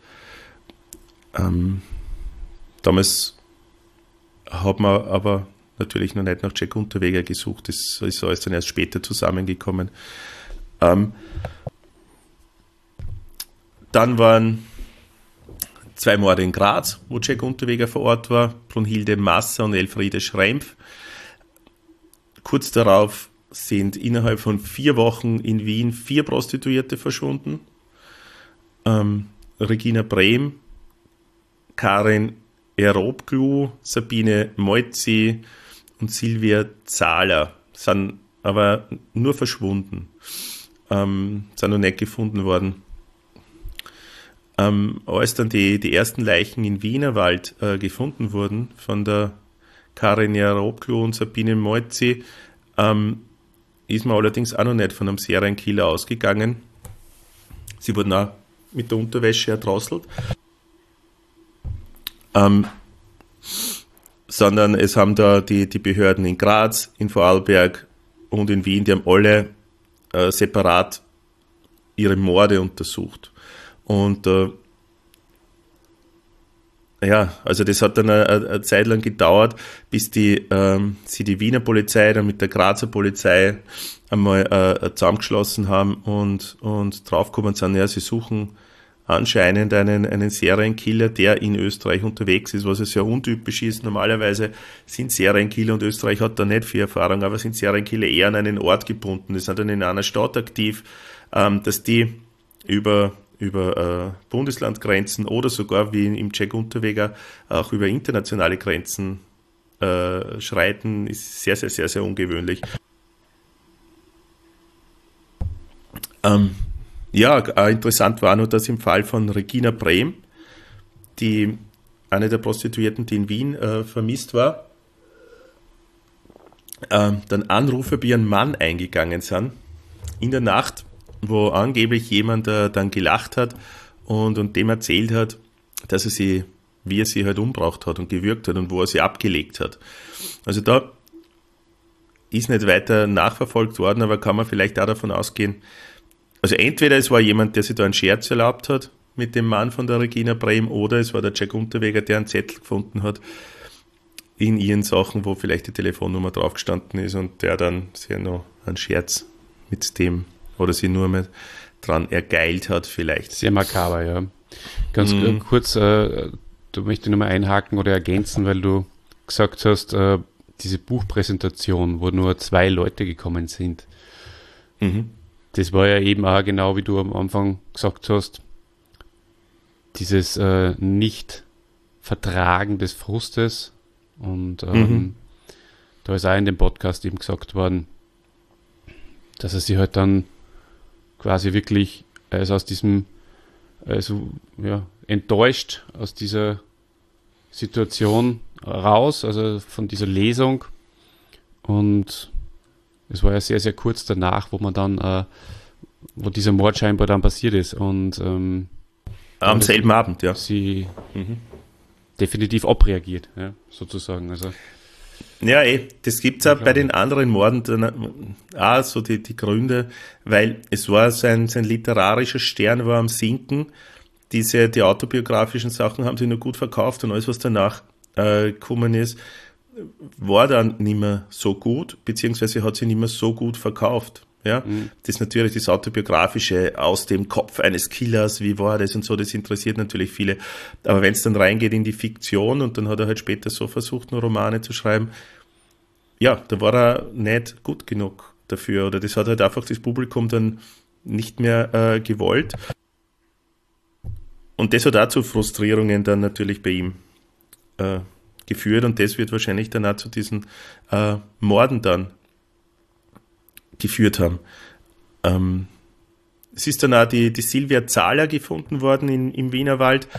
Damals hat man aber natürlich noch nicht nach Jack Unterweger gesucht. Das ist alles dann erst später zusammengekommen. Dann waren 2 Morde in Graz, wo Jack Unterweger vor Ort war, Brunhilde Masser und Elfriede Schrempf. Kurz darauf sind innerhalb von 4 Wochen in Wien 4 Prostituierte verschwunden. Regina Brehm, Karin Erobglu, Sabine Moitzi und Silvia Zahler sind aber nur verschwunden, sind noch nicht gefunden worden. Als dann die ersten Leichen in Wienerwald gefunden wurden von der Karin Erobglu und Sabine Moitzi, ist man allerdings auch noch nicht von einem Serienkiller ausgegangen. Sie wurden auch mit der Unterwäsche erdrosselt. sondern es haben da die Behörden in Graz, in Vorarlberg und in Wien, die haben alle separat ihre Morde untersucht. Und also das hat dann eine Zeit lang gedauert, bis sie die Wiener Polizei dann mit der Grazer Polizei einmal zusammengeschlossen haben und draufgekommen sind, ja, sie suchen anscheinend einen Serienkiller, der in Österreich unterwegs ist, was ja sehr untypisch ist. Normalerweise sind Serienkiller, und Österreich hat da nicht viel Erfahrung, aber sind Serienkiller eher an einen Ort gebunden. Die sind dann in einer Stadt aktiv, dass die über Bundeslandgrenzen oder sogar wie im Jack Unterweger auch über internationale Grenzen schreiten, ist sehr, sehr, sehr, sehr ungewöhnlich. Interessant war nur, dass im Fall von Regina Brehm, eine der Prostituierten, die in Wien vermisst war, dann Anrufe bei ihrem Mann eingegangen sind in der Nacht, wo angeblich jemand dann gelacht hat und dem erzählt hat, dass wie er sie halt umgebracht hat und gewürgt hat und wo er sie abgelegt hat. Also da ist nicht weiter nachverfolgt worden, aber kann man vielleicht auch davon ausgehen, also entweder es war jemand, der sich da einen Scherz erlaubt hat mit dem Mann von der Regina Brehm, oder es war der Jack Unterweger, der einen Zettel gefunden hat in ihren Sachen, wo vielleicht die Telefonnummer drauf gestanden ist und der dann sehr noch einen Scherz mit dem oder sie nur mal dran ergeilt hat vielleicht. Sehr makaber, ja. Ganz kurz, da möchte ich nochmal einhaken oder ergänzen, weil du gesagt hast, diese Buchpräsentation, wo nur 2 Leute gekommen sind. Das war ja eben auch genau, wie du am Anfang gesagt hast, dieses Nicht-Vertragen des Frustes. Und da ist auch in dem Podcast eben gesagt worden, dass er sich halt dann quasi wirklich aus diesem, enttäuscht aus dieser Situation raus, also von dieser Lesung. Und es war ja sehr, sehr kurz danach, wo man dann, wo dieser Mord scheinbar dann passiert ist. Und am selben Abend, ja. Sie definitiv abreagiert, ja, sozusagen. Also ja, das gibt es auch bei den anderen Morden dann auch so die Gründe, weil es war sein literarischer Stern war am Sinken. Die autobiografischen Sachen haben sie nur gut verkauft und alles, was danach gekommen ist, war dann nicht mehr so gut, beziehungsweise hat sie nicht mehr so gut verkauft. Ja? Das ist natürlich das Autobiografische aus dem Kopf eines Killers, wie war das und so, das interessiert natürlich viele. Aber wenn es dann reingeht in die Fiktion, und dann hat er halt später so versucht, nur Romane zu schreiben, ja, da war er nicht gut genug dafür, oder das hat halt einfach das Publikum dann nicht mehr gewollt. Und das hat auch zu Frustrierungen dann natürlich bei ihm geführt, und das wird wahrscheinlich dann auch zu diesen Morden dann geführt haben. Es ist dann auch die Silvia Zahler gefunden worden im Wienerwald,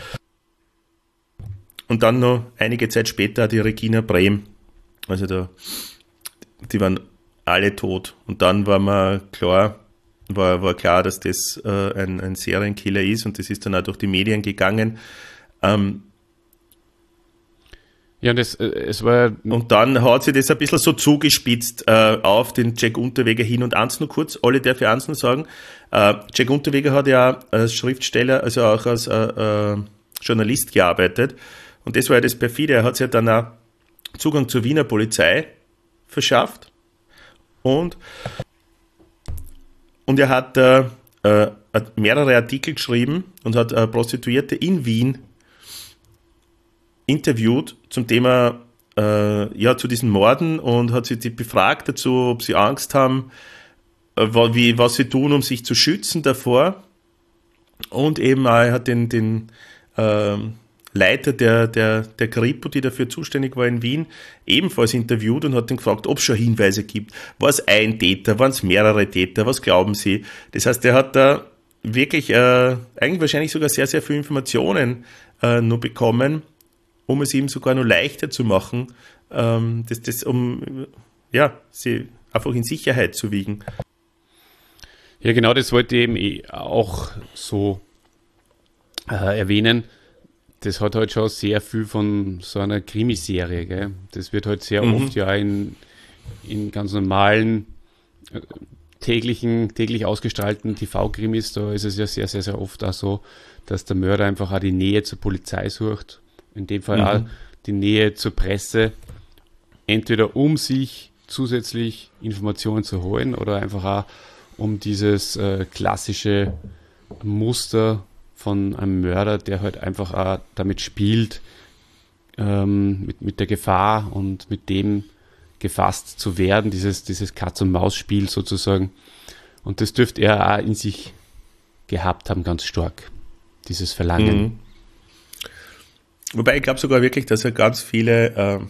und dann noch einige Zeit später die Regina Brehm. Also die waren alle tot, und dann war klar, dass das ein Serienkiller ist, und das ist dann auch durch die Medien gegangen. Ja, es war... Und dann hat sich das ein bisschen so zugespitzt auf den Jack Unterweger hin. Und eins nur kurz, alle darf ich eins nur sagen, Jack Unterweger hat ja als Schriftsteller, also auch als Journalist gearbeitet. Und das war ja das Perfide, er hat sich ja dann auch Zugang zur Wiener Polizei verschafft. Und er hat mehrere Artikel geschrieben und hat Prostituierte in Wien interviewt zum Thema, zu diesen Morden, und hat sie befragt dazu, ob sie Angst haben, was sie tun, um sich zu schützen davor. Und eben er hat den Leiter der Kripo, die dafür zuständig war in Wien, ebenfalls interviewt und hat ihn gefragt, ob es schon Hinweise gibt. War es ein Täter, waren es mehrere Täter, was glauben Sie? Das heißt, er hat da wirklich eigentlich wahrscheinlich sogar sehr, sehr viele Informationen nur bekommen, um es ihm sogar noch leichter zu machen, sie einfach in Sicherheit zu wiegen. Ja, genau, das wollte ich eben auch so erwähnen. das hat halt schon sehr viel von so einer Krimiserie, gell? Das wird halt sehr oft ja in ganz normalen, täglich ausgestrahlten TV-Krimis, da ist es ja sehr, sehr, sehr oft auch so, dass der Mörder einfach auch die Nähe zur Polizei sucht. In dem Fall auch die Nähe zur Presse, entweder um sich zusätzlich Informationen zu holen oder einfach auch um dieses klassische Muster von einem Mörder, der halt einfach auch damit spielt, mit der Gefahr und mit dem gefasst zu werden, dieses Katz-und-Maus-Spiel sozusagen. Und das dürfte er auch in sich gehabt haben, ganz stark, dieses Verlangen. Wobei ich glaube sogar wirklich, dass er ganz viele,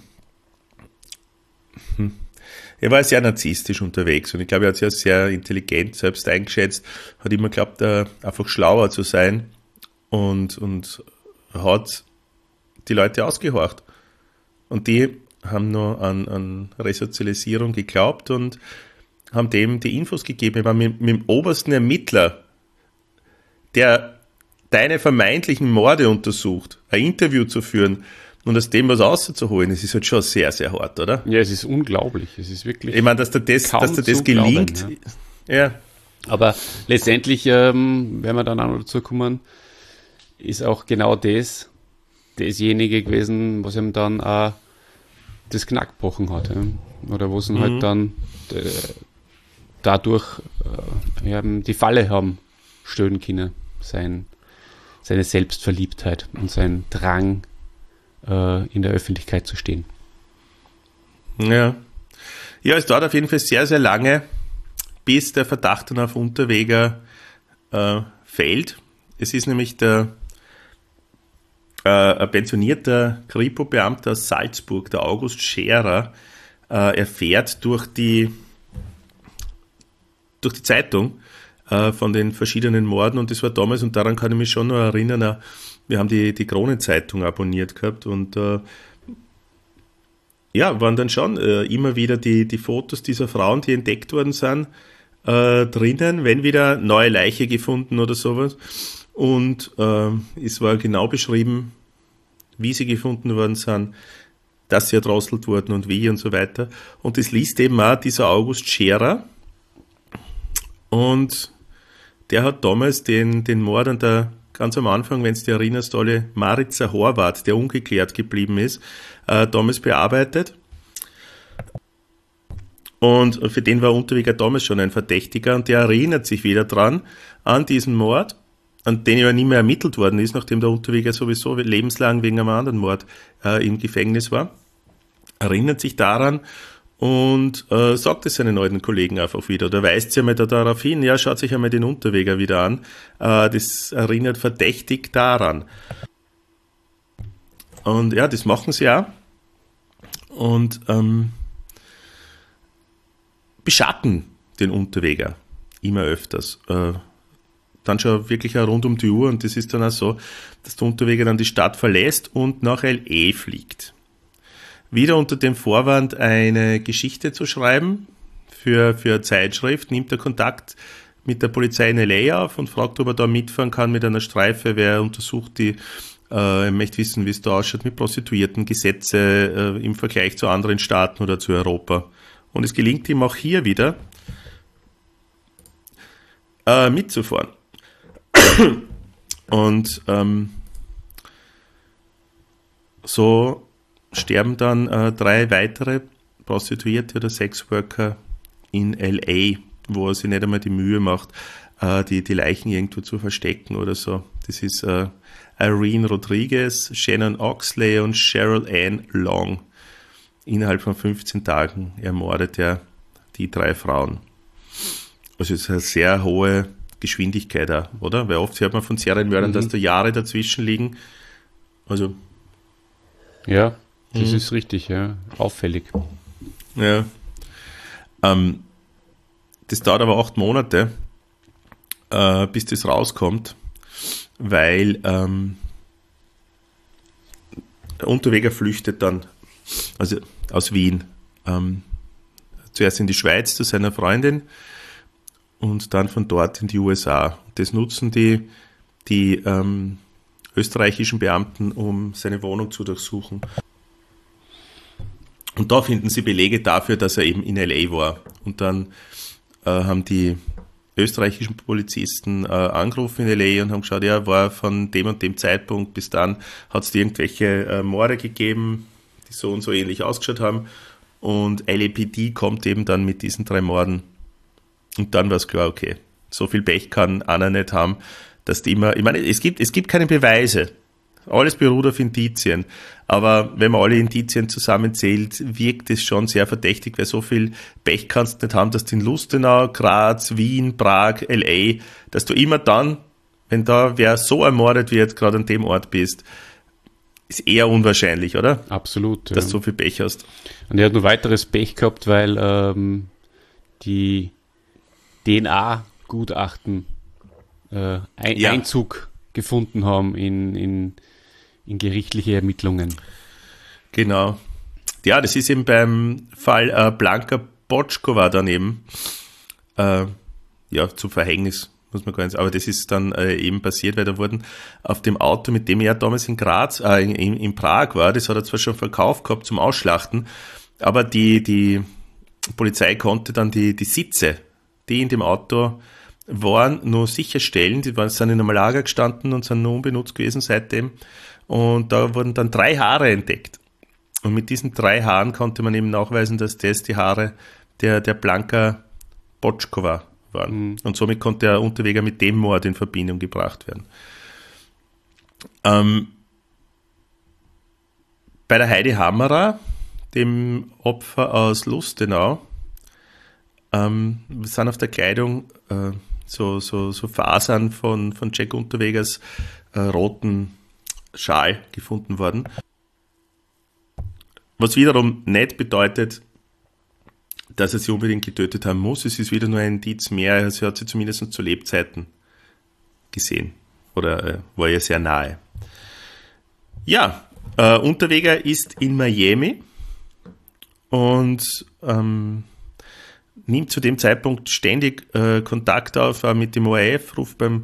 er war sehr narzisstisch unterwegs und ich glaube, er hat sich ja sehr intelligent selbst eingeschätzt, hat immer geglaubt, einfach schlauer zu sein und hat die Leute ausgehorcht. Und die haben nur an Resozialisierung geglaubt und haben dem die Infos gegeben. Ich war mit dem obersten Ermittler, der deine vermeintlichen Morde untersucht, ein Interview zu führen und aus dem was rauszuholen, das ist halt schon sehr, sehr hart, oder? Ja, es ist unglaublich. Es ist wirklich. Ich meine, dass dir das gelingt. Glauben, ja. Aber letztendlich, wenn wir dann auch noch dazu kommen, ist auch genau dasjenige gewesen, was ihm dann auch das Knack gebrochen hat. Ja? Oder wo sie halt dann dadurch die Falle haben stellen können. Seine Selbstverliebtheit und sein Drang, in der Öffentlichkeit zu stehen. Ja. Ja, es dauert auf jeden Fall sehr, sehr lange, bis der Verdacht dann auf Unterweger fällt. Es ist nämlich ein pensionierter Kripo-Beamter aus Salzburg, der August Scherer, erfährt durch die Zeitung von den verschiedenen Morden und das war damals, und daran kann ich mich schon noch erinnern, wir haben die Kronenzeitung abonniert gehabt und waren dann schon immer wieder die Fotos dieser Frauen, die entdeckt worden sind, drinnen, wenn wieder neue Leiche gefunden oder sowas. Und es war genau beschrieben, wie sie gefunden worden sind, dass sie erdrosselt wurden und wie und so weiter. Und das liest eben auch dieser August Scherer. Und der hat damals den Mord an der, ganz am Anfang, wenn du dich erinnerst, alle Maritzer Horvath, der ungeklärt geblieben ist, damals bearbeitet. Und für den war Unterweger damals schon ein Verdächtiger und der erinnert sich wieder dran an diesen Mord, an den ja nie mehr ermittelt worden ist, nachdem der Unterweger sowieso lebenslang wegen einem anderen Mord im Gefängnis war. Erinnert sich daran und sagt es seinen alten Kollegen einfach wieder oder weist sie einmal darauf hin, ja, schaut sich einmal den Unterweger wieder an. Das erinnert verdächtig daran. Und ja, das machen sie auch. Und beschatten den Unterweger immer öfters. Dann schon wirklich auch rund um die Uhr und das ist dann auch so, dass der Unterweger dann die Stadt verlässt und nach L.A. fliegt. Wieder unter dem Vorwand, eine Geschichte zu schreiben für eine Zeitschrift, nimmt er Kontakt mit der Polizei in L.A. auf und fragt, ob er da mitfahren kann mit einer Streife, wer untersucht die, er möchte wissen, wie es da ausschaut mit Prostituiertengesetze im Vergleich zu anderen Staaten oder zu Europa. Und es gelingt ihm auch hier wieder, mitzufahren. Und so sterben dann 3 weitere Prostituierte oder Sexworker in L.A., wo er sich nicht einmal die Mühe macht, die Leichen irgendwo zu verstecken oder so. Das ist Irene Rodriguez, Shannon Oxley und Cheryl Ann Long. Innerhalb von 15 Tagen ermordet er die 3 Frauen. Also es ist eine sehr hohe Geschwindigkeit auch, oder? Weil oft hört man von Serienmördern, dass da Jahre dazwischen liegen. Also ja, das ist richtig, ja. Auffällig. Ja. Das dauert aber 8 Monate, bis das rauskommt, weil der Unterweger flüchtet dann, also aus Wien, zuerst in die Schweiz zu seiner Freundin und dann von dort in die USA. Das nutzen die österreichischen Beamten, um seine Wohnung zu durchsuchen. Und da finden sie Belege dafür, dass er eben in LA war. Und dann haben die österreichischen Polizisten angerufen in LA und haben geschaut, ja, war von dem und dem Zeitpunkt bis dann, hat es irgendwelche Morde gegeben, die so und so ähnlich ausgeschaut haben. Und LAPD kommt eben dann mit diesen 3 Morden. Und dann war es klar, okay, so viel Pech kann einer nicht haben, dass die immer, ich meine, es gibt keine Beweise. Alles beruht auf Indizien. Aber wenn man alle Indizien zusammenzählt, wirkt es schon sehr verdächtig, weil so viel Pech kannst du nicht haben, dass du in Lustenau, Graz, Wien, Prag, LA, dass du immer dann, wenn da wer so ermordet wird, gerade an dem Ort bist, ist eher unwahrscheinlich, oder? Absolut. Dass du so viel Pech hast. Und er hat noch weiteres Pech gehabt, weil die DNA-Gutachten Einzug gefunden haben in gerichtliche Ermittlungen. Genau. Ja, das ist eben beim Fall Blanka Botschkova daneben zum Verhängnis, muss man gar nicht sagen. Aber das ist dann eben passiert, weil da wurden auf dem Auto, mit dem er damals in Prag war, das hat er zwar schon verkauft gehabt zum Ausschlachten, aber die Polizei konnte dann die Sitze, die in dem Auto waren, nur sicherstellen. Die sind in einem Lager gestanden und sind nur unbenutzt gewesen seitdem. Und da wurden dann 3 Haare entdeckt. Und mit diesen 3 Haaren konnte man eben nachweisen, dass das die Haare der Blanka Botschkova waren. Und somit konnte der Unterweger mit dem Mord in Verbindung gebracht werden. Bei der Heidi Hammerer, dem Opfer aus Lustenau, sind auf der Kleidung so Fasern von Jack Unterwegers roten Schal gefunden worden. Was wiederum nicht bedeutet, dass er sie unbedingt getötet haben muss. Es ist wieder nur ein Indiz mehr. Sie hat sie zumindest zu Lebzeiten gesehen. Oder war ihr sehr nahe. Ja, Unterweger ist in Miami und nimmt zu dem Zeitpunkt ständig Kontakt auf mit dem ORF, ruft beim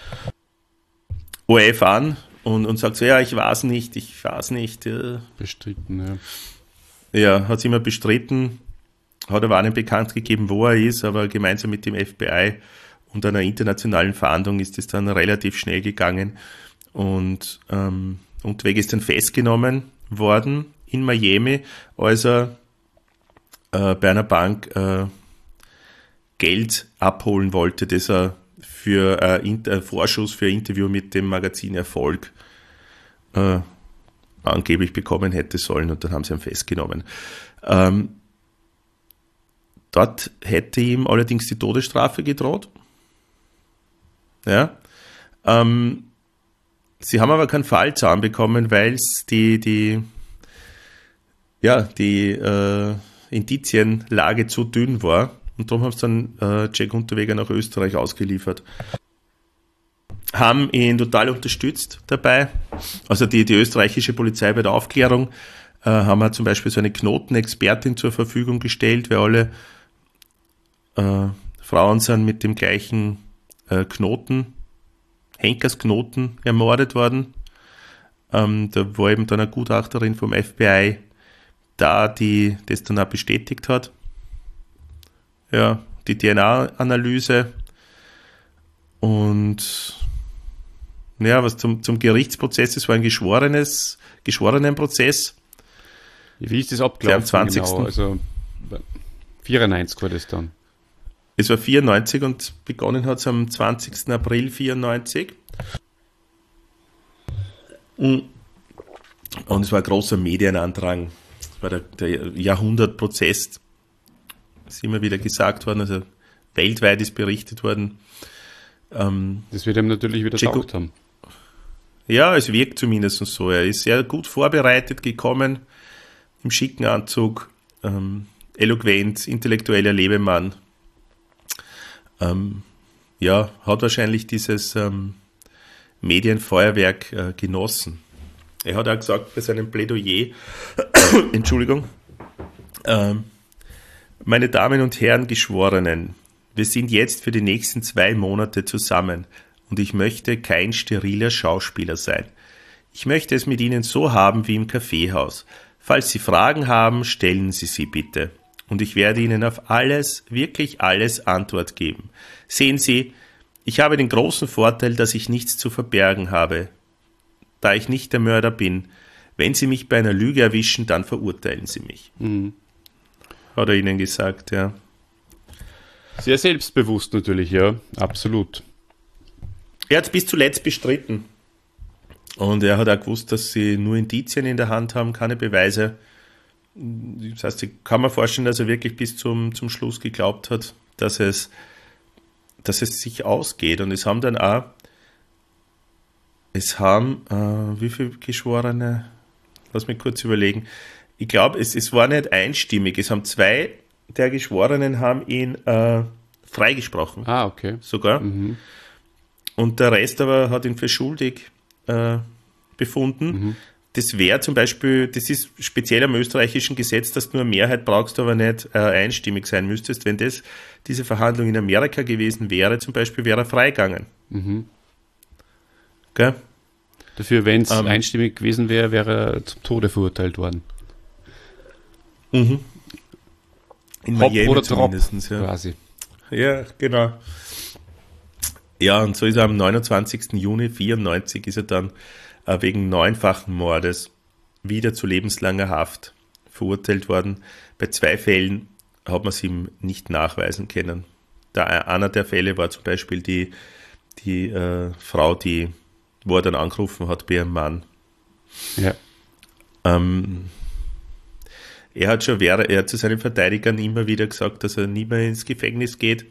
ORF an und sagt so, ja, ich weiß nicht. Bestritten, ja. Ja, hat es immer bestritten, hat aber auch nicht bekannt gegeben, wo er ist, aber gemeinsam mit dem FBI und einer internationalen Fahndung ist es dann relativ schnell gegangen und Unterweger ist dann festgenommen worden in Miami, als er bei einer Bank Geld abholen wollte, das er für Vorschuss für ein Interview mit dem Magazin Erfolg angeblich bekommen hätte sollen, und dann haben sie ihn festgenommen. Dort hätte ihm allerdings die Todesstrafe gedroht. Ja. Sie haben aber keinen Fall zusammenbekommen, weil es die Indizienlage zu dünn war. Und darum haben sie dann Jack Unterweger nach Österreich ausgeliefert. Haben ihn total unterstützt dabei. Also die österreichische Polizei bei der Aufklärung haben wir zum Beispiel so eine Knotenexpertin zur Verfügung gestellt, weil alle Frauen sind mit dem gleichen Knoten, Henkersknoten, ermordet worden. Da war eben dann eine Gutachterin vom FBI da, die das dann auch bestätigt hat. Ja, die DNA-Analyse und ja, was zum Gerichtsprozess, es war ein Geschworenenprozess. Wie ist das abgelaufen? Am 20. Genau, also 94 war das dann. Es war 94 und begonnen hat es am 20. April 94. Und es war ein großer Medienandrang. Es war der Jahrhundertprozess, ist immer wieder gesagt worden, also weltweit ist berichtet worden. Das wird ihm natürlich wieder taugt haben. Ja, es wirkt zumindest so. Er ist sehr gut vorbereitet gekommen, im schicken Anzug, eloquent, intellektueller Lebemann. Hat wahrscheinlich dieses Medienfeuerwerk genossen. Er hat auch gesagt bei seinem Plädoyer, Entschuldigung, meine Damen und Herren Geschworenen, wir sind jetzt für die nächsten 2 Monate zusammen und ich möchte kein steriler Schauspieler sein. Ich möchte es mit Ihnen so haben wie im Kaffeehaus. Falls Sie Fragen haben, stellen Sie sie bitte. Und ich werde Ihnen auf alles, wirklich alles Antwort geben. Sehen Sie, ich habe den großen Vorteil, dass ich nichts zu verbergen habe, da ich nicht der Mörder bin. Wenn Sie mich bei einer Lüge erwischen, dann verurteilen Sie mich. Hat er Ihnen gesagt, ja. Sehr selbstbewusst natürlich, ja, absolut. Er hat es bis zuletzt bestritten. Und er hat auch gewusst, dass sie nur Indizien in der Hand haben, keine Beweise. Das heißt, ich kann mir vorstellen, dass er wirklich bis zum Schluss geglaubt hat, dass es sich ausgeht. Und es haben dann auch, wie viele Geschworene? Lass mich kurz überlegen. Ich glaube, es war nicht einstimmig. Es haben 2 der Geschworenen haben ihn freigesprochen. Ah, okay. Sogar. Und der Rest aber hat ihn für schuldig befunden. Das wäre zum Beispiel, das ist speziell am österreichischen Gesetz, dass du eine Mehrheit brauchst, aber nicht einstimmig sein müsstest. Wenn das diese Verhandlung in Amerika gewesen wäre, zum Beispiel, wäre er freigegangen. Gell? Dafür, wenn es einstimmig gewesen wäre, wäre er zum Tode verurteilt worden. In Hop Miami oder Drop, zumindest, ja. quasi. Ja, genau. Ja, und so ist er am 29. Juni 1994 ist er dann wegen 9-fachen Mordes wieder zu lebenslanger Haft verurteilt worden. Bei 2 Fällen hat man es ihm nicht nachweisen können. Einer der Fälle war zum Beispiel die Frau, wo er dann angerufen hat bei ihrem Mann. Ja. Er hat zu seinen Verteidigern immer wieder gesagt, dass er nie mehr ins Gefängnis geht.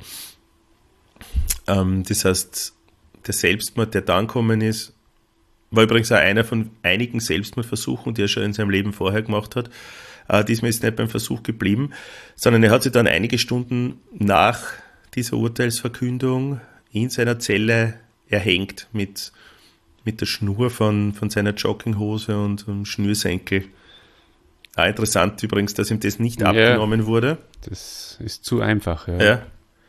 Das heißt, der Selbstmord, der dann gekommen ist, war übrigens auch einer von einigen Selbstmordversuchen, die er schon in seinem Leben vorher gemacht hat. Diesmal ist nicht beim Versuch geblieben, sondern er hat sich dann einige Stunden nach dieser Urteilsverkündung in seiner Zelle erhängt mit der Schnur von seiner Jogginghose und einem Schnürsenkel. Auch interessant übrigens, dass ihm das nicht abgenommen wurde. Das ist zu einfach, ja.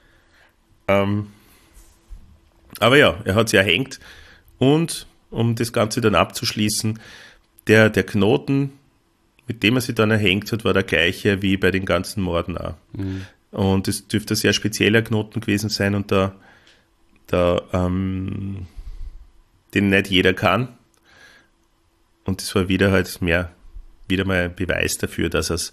Aber ja, er hat sich erhängt und um das Ganze dann abzuschließen, der Knoten, mit dem er sich dann erhängt hat, war der gleiche wie bei den ganzen Morden auch. Und es dürfte ein sehr spezieller Knoten gewesen sein und den nicht jeder kann. Und das war wieder mal ein Beweis dafür, dass es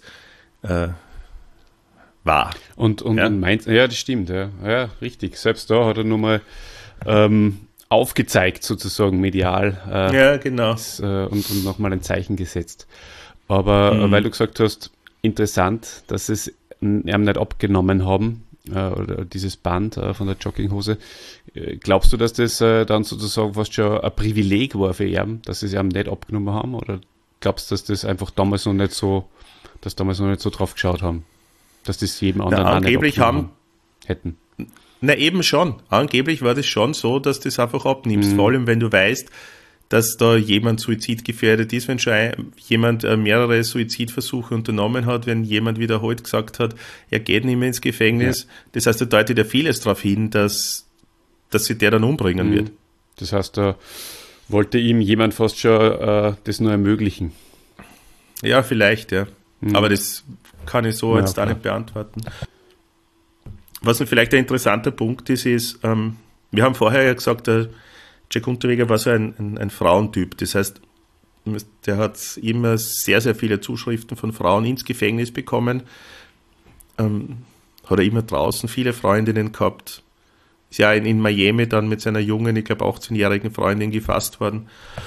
war. Und meint, ja, das stimmt, ja, richtig. Selbst da hat er nochmal aufgezeigt, sozusagen medial. Ja, genau. Und nochmal ein Zeichen gesetzt. Aber weil du gesagt hast, interessant, dass es ihm nicht abgenommen haben, oder dieses Band von der Jogginghose. Glaubst du, dass das dann sozusagen fast schon ein Privileg war für ihn, dass sie es ihm nicht abgenommen haben? Oder glaubst du, dass das einfach damals noch nicht so drauf geschaut haben? Dass das jedem anderen angeblich hätten? Na eben schon. Angeblich war das schon so, dass du das einfach abnimmst. Vor allem, wenn du weißt, dass da jemand suizidgefährdet ist, wenn schon jemand mehrere Suizidversuche unternommen hat, wenn jemand wiederholt gesagt hat, er geht nicht mehr ins Gefängnis. Ja. Das heißt, da deutet ja vieles darauf hin, dass sich der dann umbringen wird. Das heißt, da wollte ihm jemand fast schon das nur ermöglichen. Ja, vielleicht, ja. Aber das kann ich so jetzt auch nicht beantworten. Was vielleicht ein interessanter Punkt ist, wir haben vorher ja gesagt, der Jack Unterweger war so ein Frauentyp. Das heißt, der hat immer sehr, sehr viele Zuschriften von Frauen ins Gefängnis bekommen. Hat er immer draußen viele Freundinnen gehabt. Ist ja in Miami dann mit seiner jungen, ich glaube 18-jährigen Freundin gefasst worden.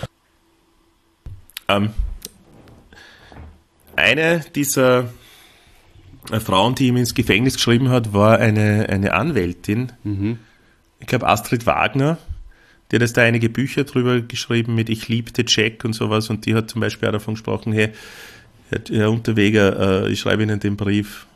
Eine dieser Frauen, die ihm ins Gefängnis geschrieben hat, war eine Anwältin. Ich glaube Astrid Wagner. Die hat jetzt da einige Bücher drüber geschrieben mit Ich liebte Jack und sowas, und die hat zum Beispiel auch davon gesprochen, hey, Herr Unterweger, ich schreibe Ihnen den Brief,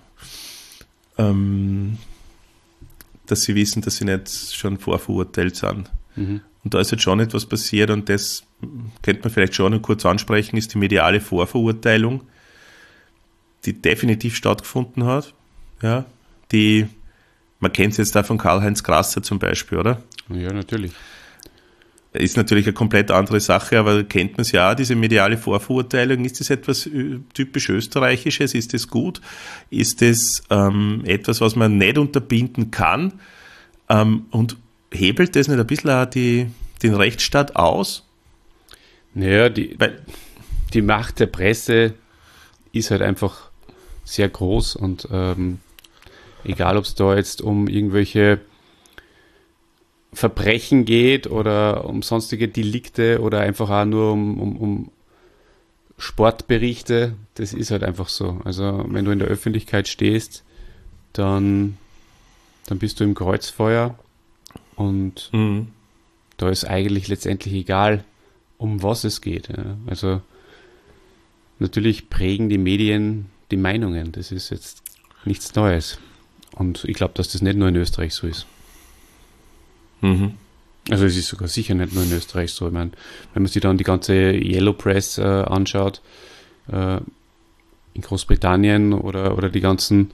dass Sie wissen, dass Sie nicht schon vorverurteilt sind. Und da ist jetzt schon etwas passiert, und das könnte man vielleicht schon noch kurz ansprechen, ist die mediale Vorverurteilung, die definitiv stattgefunden hat. Ja, man kennt es jetzt da von Karl-Heinz Grasser zum Beispiel, oder? Ja, natürlich. ist natürlich eine komplett andere Sache, aber kennt man es ja, diese mediale Vorverurteilung. Ist das etwas typisch Österreichisches? Ist das gut? Ist das etwas, was man nicht unterbinden kann? Und hebelt das nicht ein bisschen auch den Rechtsstaat aus? Naja, die Macht der Presse ist halt einfach sehr groß und egal, ob es da jetzt um irgendwelche Verbrechen geht oder um sonstige Delikte oder einfach auch nur um Sportberichte, das ist halt einfach so. Also wenn du in der Öffentlichkeit stehst, dann bist du im Kreuzfeuer und da ist eigentlich letztendlich egal, um was es geht. Ja. Also natürlich prägen die Medien die Meinungen, das ist jetzt nichts Neues. Und ich glaube, dass das nicht nur in Österreich so ist. Also es ist sogar sicher nicht nur in Österreich so. Ich meine, wenn man sich dann die ganze Yellow Press anschaut, in Großbritannien oder die ganzen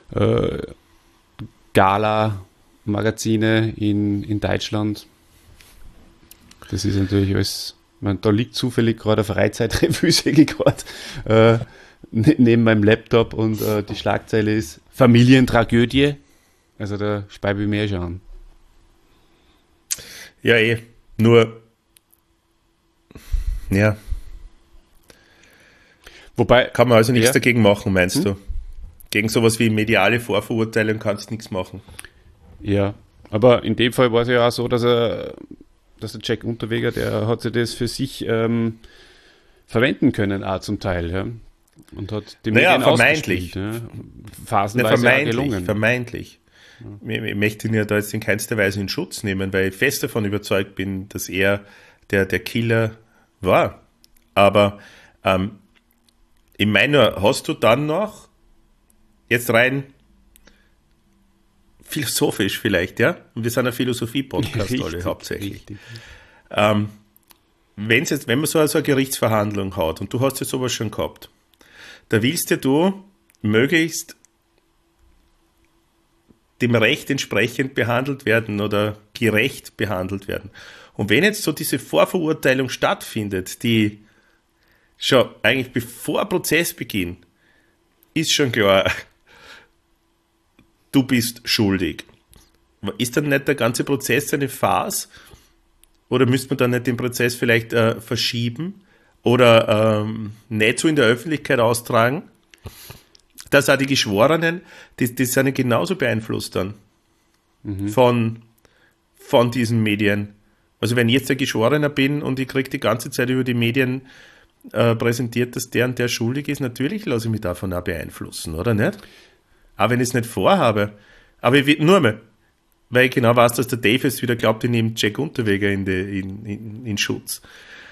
Gala-Magazine in Deutschland, das ist natürlich alles, ich meine, da liegt zufällig gerade eine Freizeitrevue, sehe ich gerade, neben meinem Laptop und die Schlagzeile ist Familientragödie. Also da speibe ich mir schon an. Ja, nur, ja. Wobei, kann man also nichts dagegen machen, meinst du? Gegen sowas wie mediale Vorverurteilung kannst du nichts machen. Ja, aber in dem Fall war es ja auch so, dass der Jack Unterweger, der hat sich das für sich verwenden können, auch zum Teil, ja. Und hat die Medien vermeintlich. Ja. Phasenweise auch gelungen. Vermeintlich. Ich möchte ihn ja da jetzt in keinster Weise in Schutz nehmen, weil ich fest davon überzeugt bin, dass er der Killer war. Aber ich meine, hast du dann noch, jetzt rein philosophisch vielleicht, ja? Und wir sind ein Philosophie-Podcast alle hauptsächlich. Wenn man so eine Gerichtsverhandlung hat und du hast ja sowas schon gehabt, da willst ja du möglichst dem Recht entsprechend behandelt werden oder gerecht behandelt werden. Und wenn jetzt so diese Vorverurteilung stattfindet, die schon eigentlich bevor Prozessbeginn ist schon klar, du bist schuldig. Ist dann nicht der ganze Prozess eine Farce? Oder müsste man dann nicht den Prozess vielleicht verschieben oder nicht so in der Öffentlichkeit austragen? Dass auch die Geschworenen, die sind ja genauso beeinflusst dann von diesen Medien. Also wenn ich jetzt ein Geschworener bin und ich kriege die ganze Zeit über die Medien präsentiert, dass der und der schuldig ist, natürlich lasse ich mich davon auch beeinflussen, oder nicht? Auch wenn ich es nicht vorhabe. Aber ich will nur mehr, weil ich genau weiß, dass der Dave jetzt wieder glaubt, ich nehme Jack Unterweger in Schutz.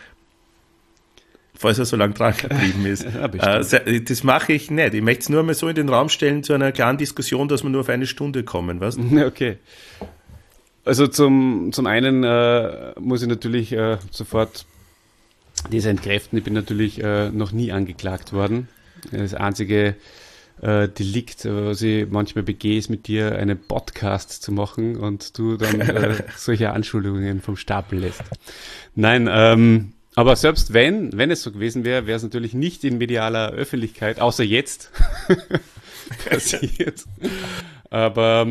Falls er so lange dran geblieben ist. Ja, das mache ich nicht. Ich möchte es nur mal so in den Raum stellen zu einer klaren Diskussion, dass wir nur auf eine Stunde kommen, weißt du? Okay. Also zum einen muss ich natürlich sofort das entkräften. Ich bin natürlich noch nie angeklagt worden. Das einzige Delikt, was ich manchmal begehe, ist mit dir einen Podcast zu machen und du dann solche Anschuldigungen vom Stapel lässt. Nein, aber selbst wenn es so gewesen wäre, wäre es natürlich nicht in medialer Öffentlichkeit, außer jetzt passiert. Aber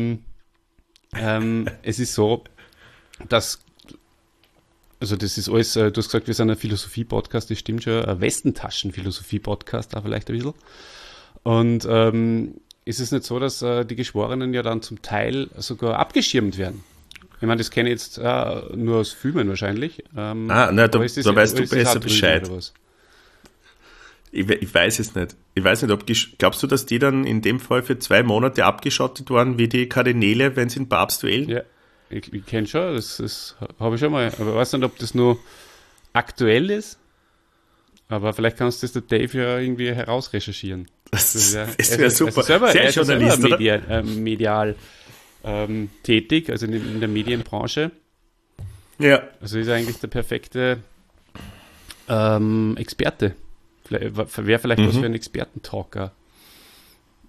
es ist so, dass, also das ist alles, du hast gesagt, wir sind ein Philosophie-Podcast, das stimmt schon, ein Westentaschen-Philosophie-Podcast da vielleicht ein bisschen. Und ist es nicht so, dass die Geschworenen ja dann zum Teil sogar abgeschirmt werden? Ich meine, das kenne ich jetzt nur aus Filmen wahrscheinlich. Da weißt du besser Bescheid. Ich weiß es nicht. Ich weiß nicht, glaubst du, dass die dann in dem Fall für 2 Monate abgeschottet waren, wie die Kardinäle, wenn sie den Papst wählen? Ja, ich kenne schon, das habe ich schon mal. Aber ich weiß nicht, ob das nur aktuell ist. Aber vielleicht kannst du das der Dave ja irgendwie herausrecherchieren. Das wäre super. Er ist Journalist, medial tätig, also in der Medienbranche. Ja. Also ist er eigentlich der perfekte Experte. Wäre vielleicht was für ein Expertentalker.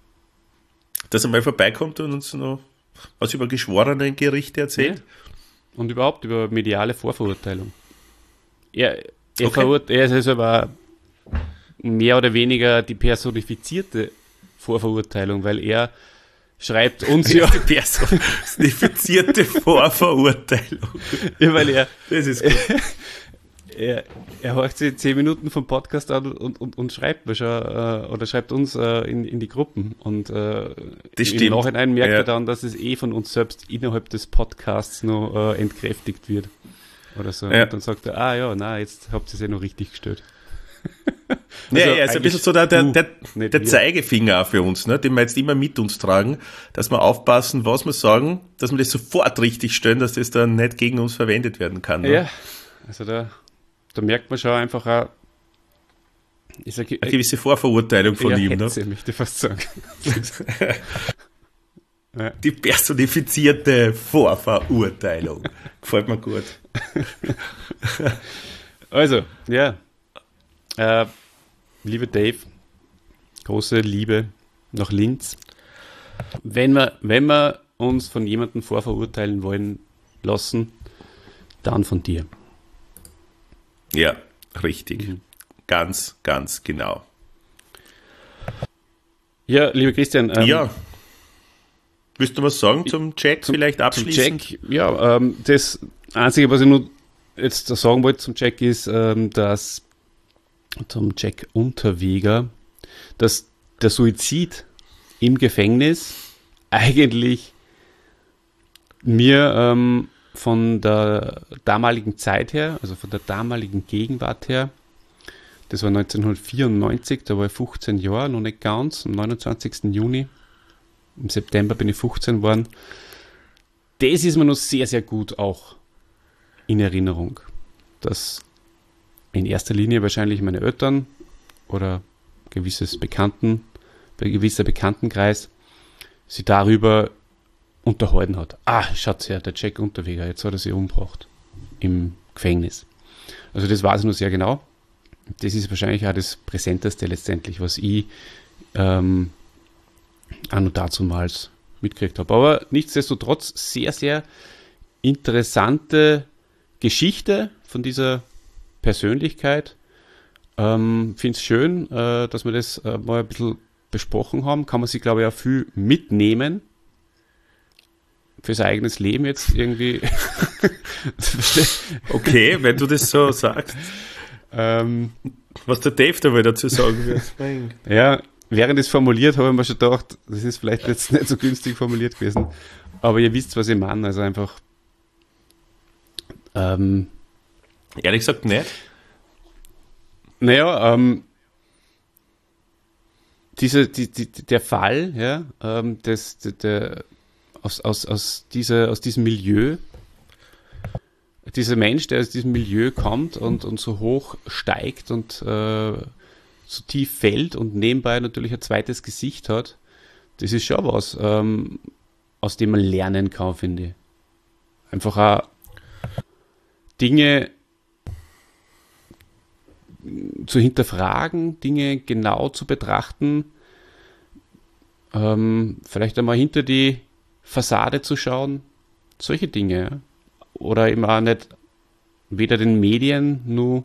Dass er mal vorbeikommt und uns noch was über geschworene Gerichte erzählt. und überhaupt über mediale Vorverurteilung. Er Okay. ist also aber mehr oder weniger die personifizierte Vorverurteilung, weil er schreibt uns ja, Die personifizierte Vorverurteilung. weil er, Das ist gut. er horcht sich 10 Minuten vom Podcast an und schreibt mir schon, oder schreibt uns in die Gruppen. Und Das im stimmt. Nachhinein merkt Ja. er dann, dass es von uns selbst innerhalb des Podcasts noch entkräftigt wird. Oder so. Ja. Und dann sagt er, ja, na, jetzt habt ihr es ja noch richtig gestellt. Ja, Also ja, ist ein eigentlich bisschen so der nicht der wir. Zeigefinger auch für uns, ne, den wir jetzt immer mit uns tragen, dass wir aufpassen, was wir sagen, dass wir das sofort richtig stellen, dass das dann nicht gegen uns verwendet werden kann. Ne? Ja, also da merkt man schon einfach auch, ich sag, Eine gewisse Vorverurteilung von ihm. Ne? Hetze, möchte ich fast sagen. Die personifizierte Vorverurteilung. Gefällt mir gut. Also, ja. Liebe Dave, große Liebe nach Linz. Wenn wir uns von jemandem vorverurteilen wollen lassen, dann von dir. Ja, richtig. Ganz, ganz genau. Ja, lieber Christian, Ja. Willst du was sagen zum Jack vielleicht zum abschließend? Jack, ja, das Einzige, was ich nur jetzt sagen wollte zum Jack ist, dass zum Jack Unterweger, dass der Suizid im Gefängnis eigentlich mir von der damaligen Zeit her, also von der damaligen Gegenwart her, das war 1994, da war ich 15 Jahre, noch nicht ganz, am 29. Juni, im September bin ich 15 geworden. Das ist mir noch sehr, sehr gut auch in Erinnerung, dass in erster Linie wahrscheinlich meine Eltern oder ein gewisser Bekanntenkreis sich darüber unterhalten hat. Schaut her, der Jack Unterweger, jetzt hat er sich umgebracht im Gefängnis. Also das weiß ich noch sehr genau. Das ist wahrscheinlich auch das Präsenteste letztendlich, was ich auch noch dazumals mitgekriegt habe. Aber nichtsdestotrotz sehr, sehr interessante Geschichte von dieser Persönlichkeit. Finde es schön, dass wir das mal ein bisschen besprochen haben. Kann man sich, glaube ich, auch viel mitnehmen für sein eigenes Leben jetzt irgendwie. Okay, wenn du das so sagst. Was der Dave da wohl dazu sagen wird. Ja, während ich es formuliert habe ich mir schon gedacht, das ist vielleicht jetzt nicht so günstig formuliert gewesen. Aber ihr wisst, was ich meine. Also einfach Ehrlich gesagt nicht. naja, der Fall, ja, aus diesem Milieu, dieser Mensch, der aus diesem Milieu kommt und so hoch steigt und so tief fällt und nebenbei natürlich ein zweites Gesicht hat, das ist schon was, aus dem man lernen kann, finde ich. Einfach auch Dinge zu hinterfragen, Dinge genau zu betrachten, vielleicht einmal hinter die Fassade zu schauen, solche Dinge. Ja. Oder eben auch nicht weder den Medien nur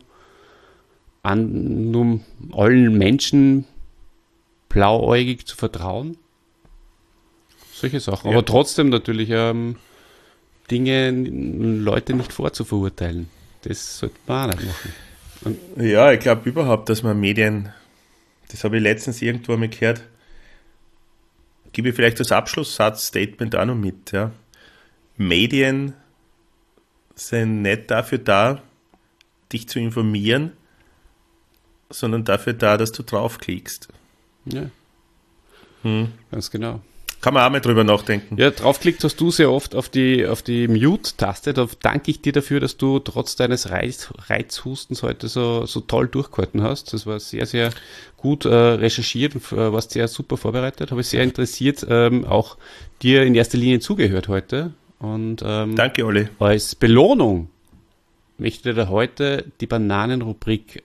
allen Menschen blauäugig zu vertrauen. Solche Sachen. Ja. Aber trotzdem natürlich Dinge, Leute nicht vorzuverurteilen. Das sollte man auch nicht machen. Ja, ich glaube überhaupt, dass man Medien, das habe ich letztens irgendwo mal gehört, gebe ich vielleicht das Abschlusssatz-Statement auch noch mit. Ja. Medien sind nicht dafür da, dich zu informieren, sondern dafür da, dass du draufklickst. Ja, ganz genau. Kann man auch mal drüber nachdenken. Ja, draufklickt hast du sehr oft auf die Mute-Taste. Da danke ich dir dafür, dass du trotz deines Reizhustens heute so toll durchgehalten hast. Das war sehr, sehr gut recherchiert und warst sehr super vorbereitet. Habe ich sehr interessiert auch dir in erster Linie zugehört heute. Und Danke, Olli. als Belohnung möchte ich dir heute die Bananenrubrik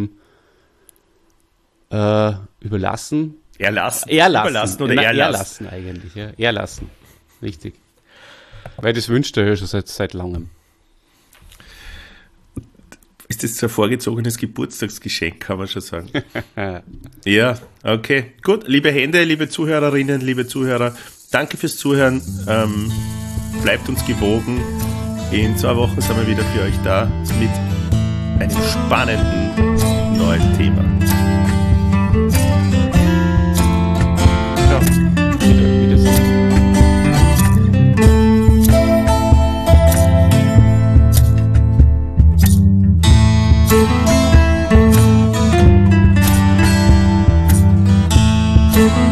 überlassen. Erlassen. Erlassen. Überlassen oder Nein, erlassen. erlassen eigentlich, ja. Erlassen. Richtig. Weil das wünscht er ja schon seit langem. Ist das so ein vorgezogenes Geburtstagsgeschenk, kann man schon sagen. Ja, okay. Gut, liebe Hände, liebe Zuhörerinnen, liebe Zuhörer, danke fürs Zuhören. Bleibt uns gewogen. In 2 Wochen sind wir wieder für euch da mit einem spannenden neuen Thema. Ja, wiedersehen. Thank you.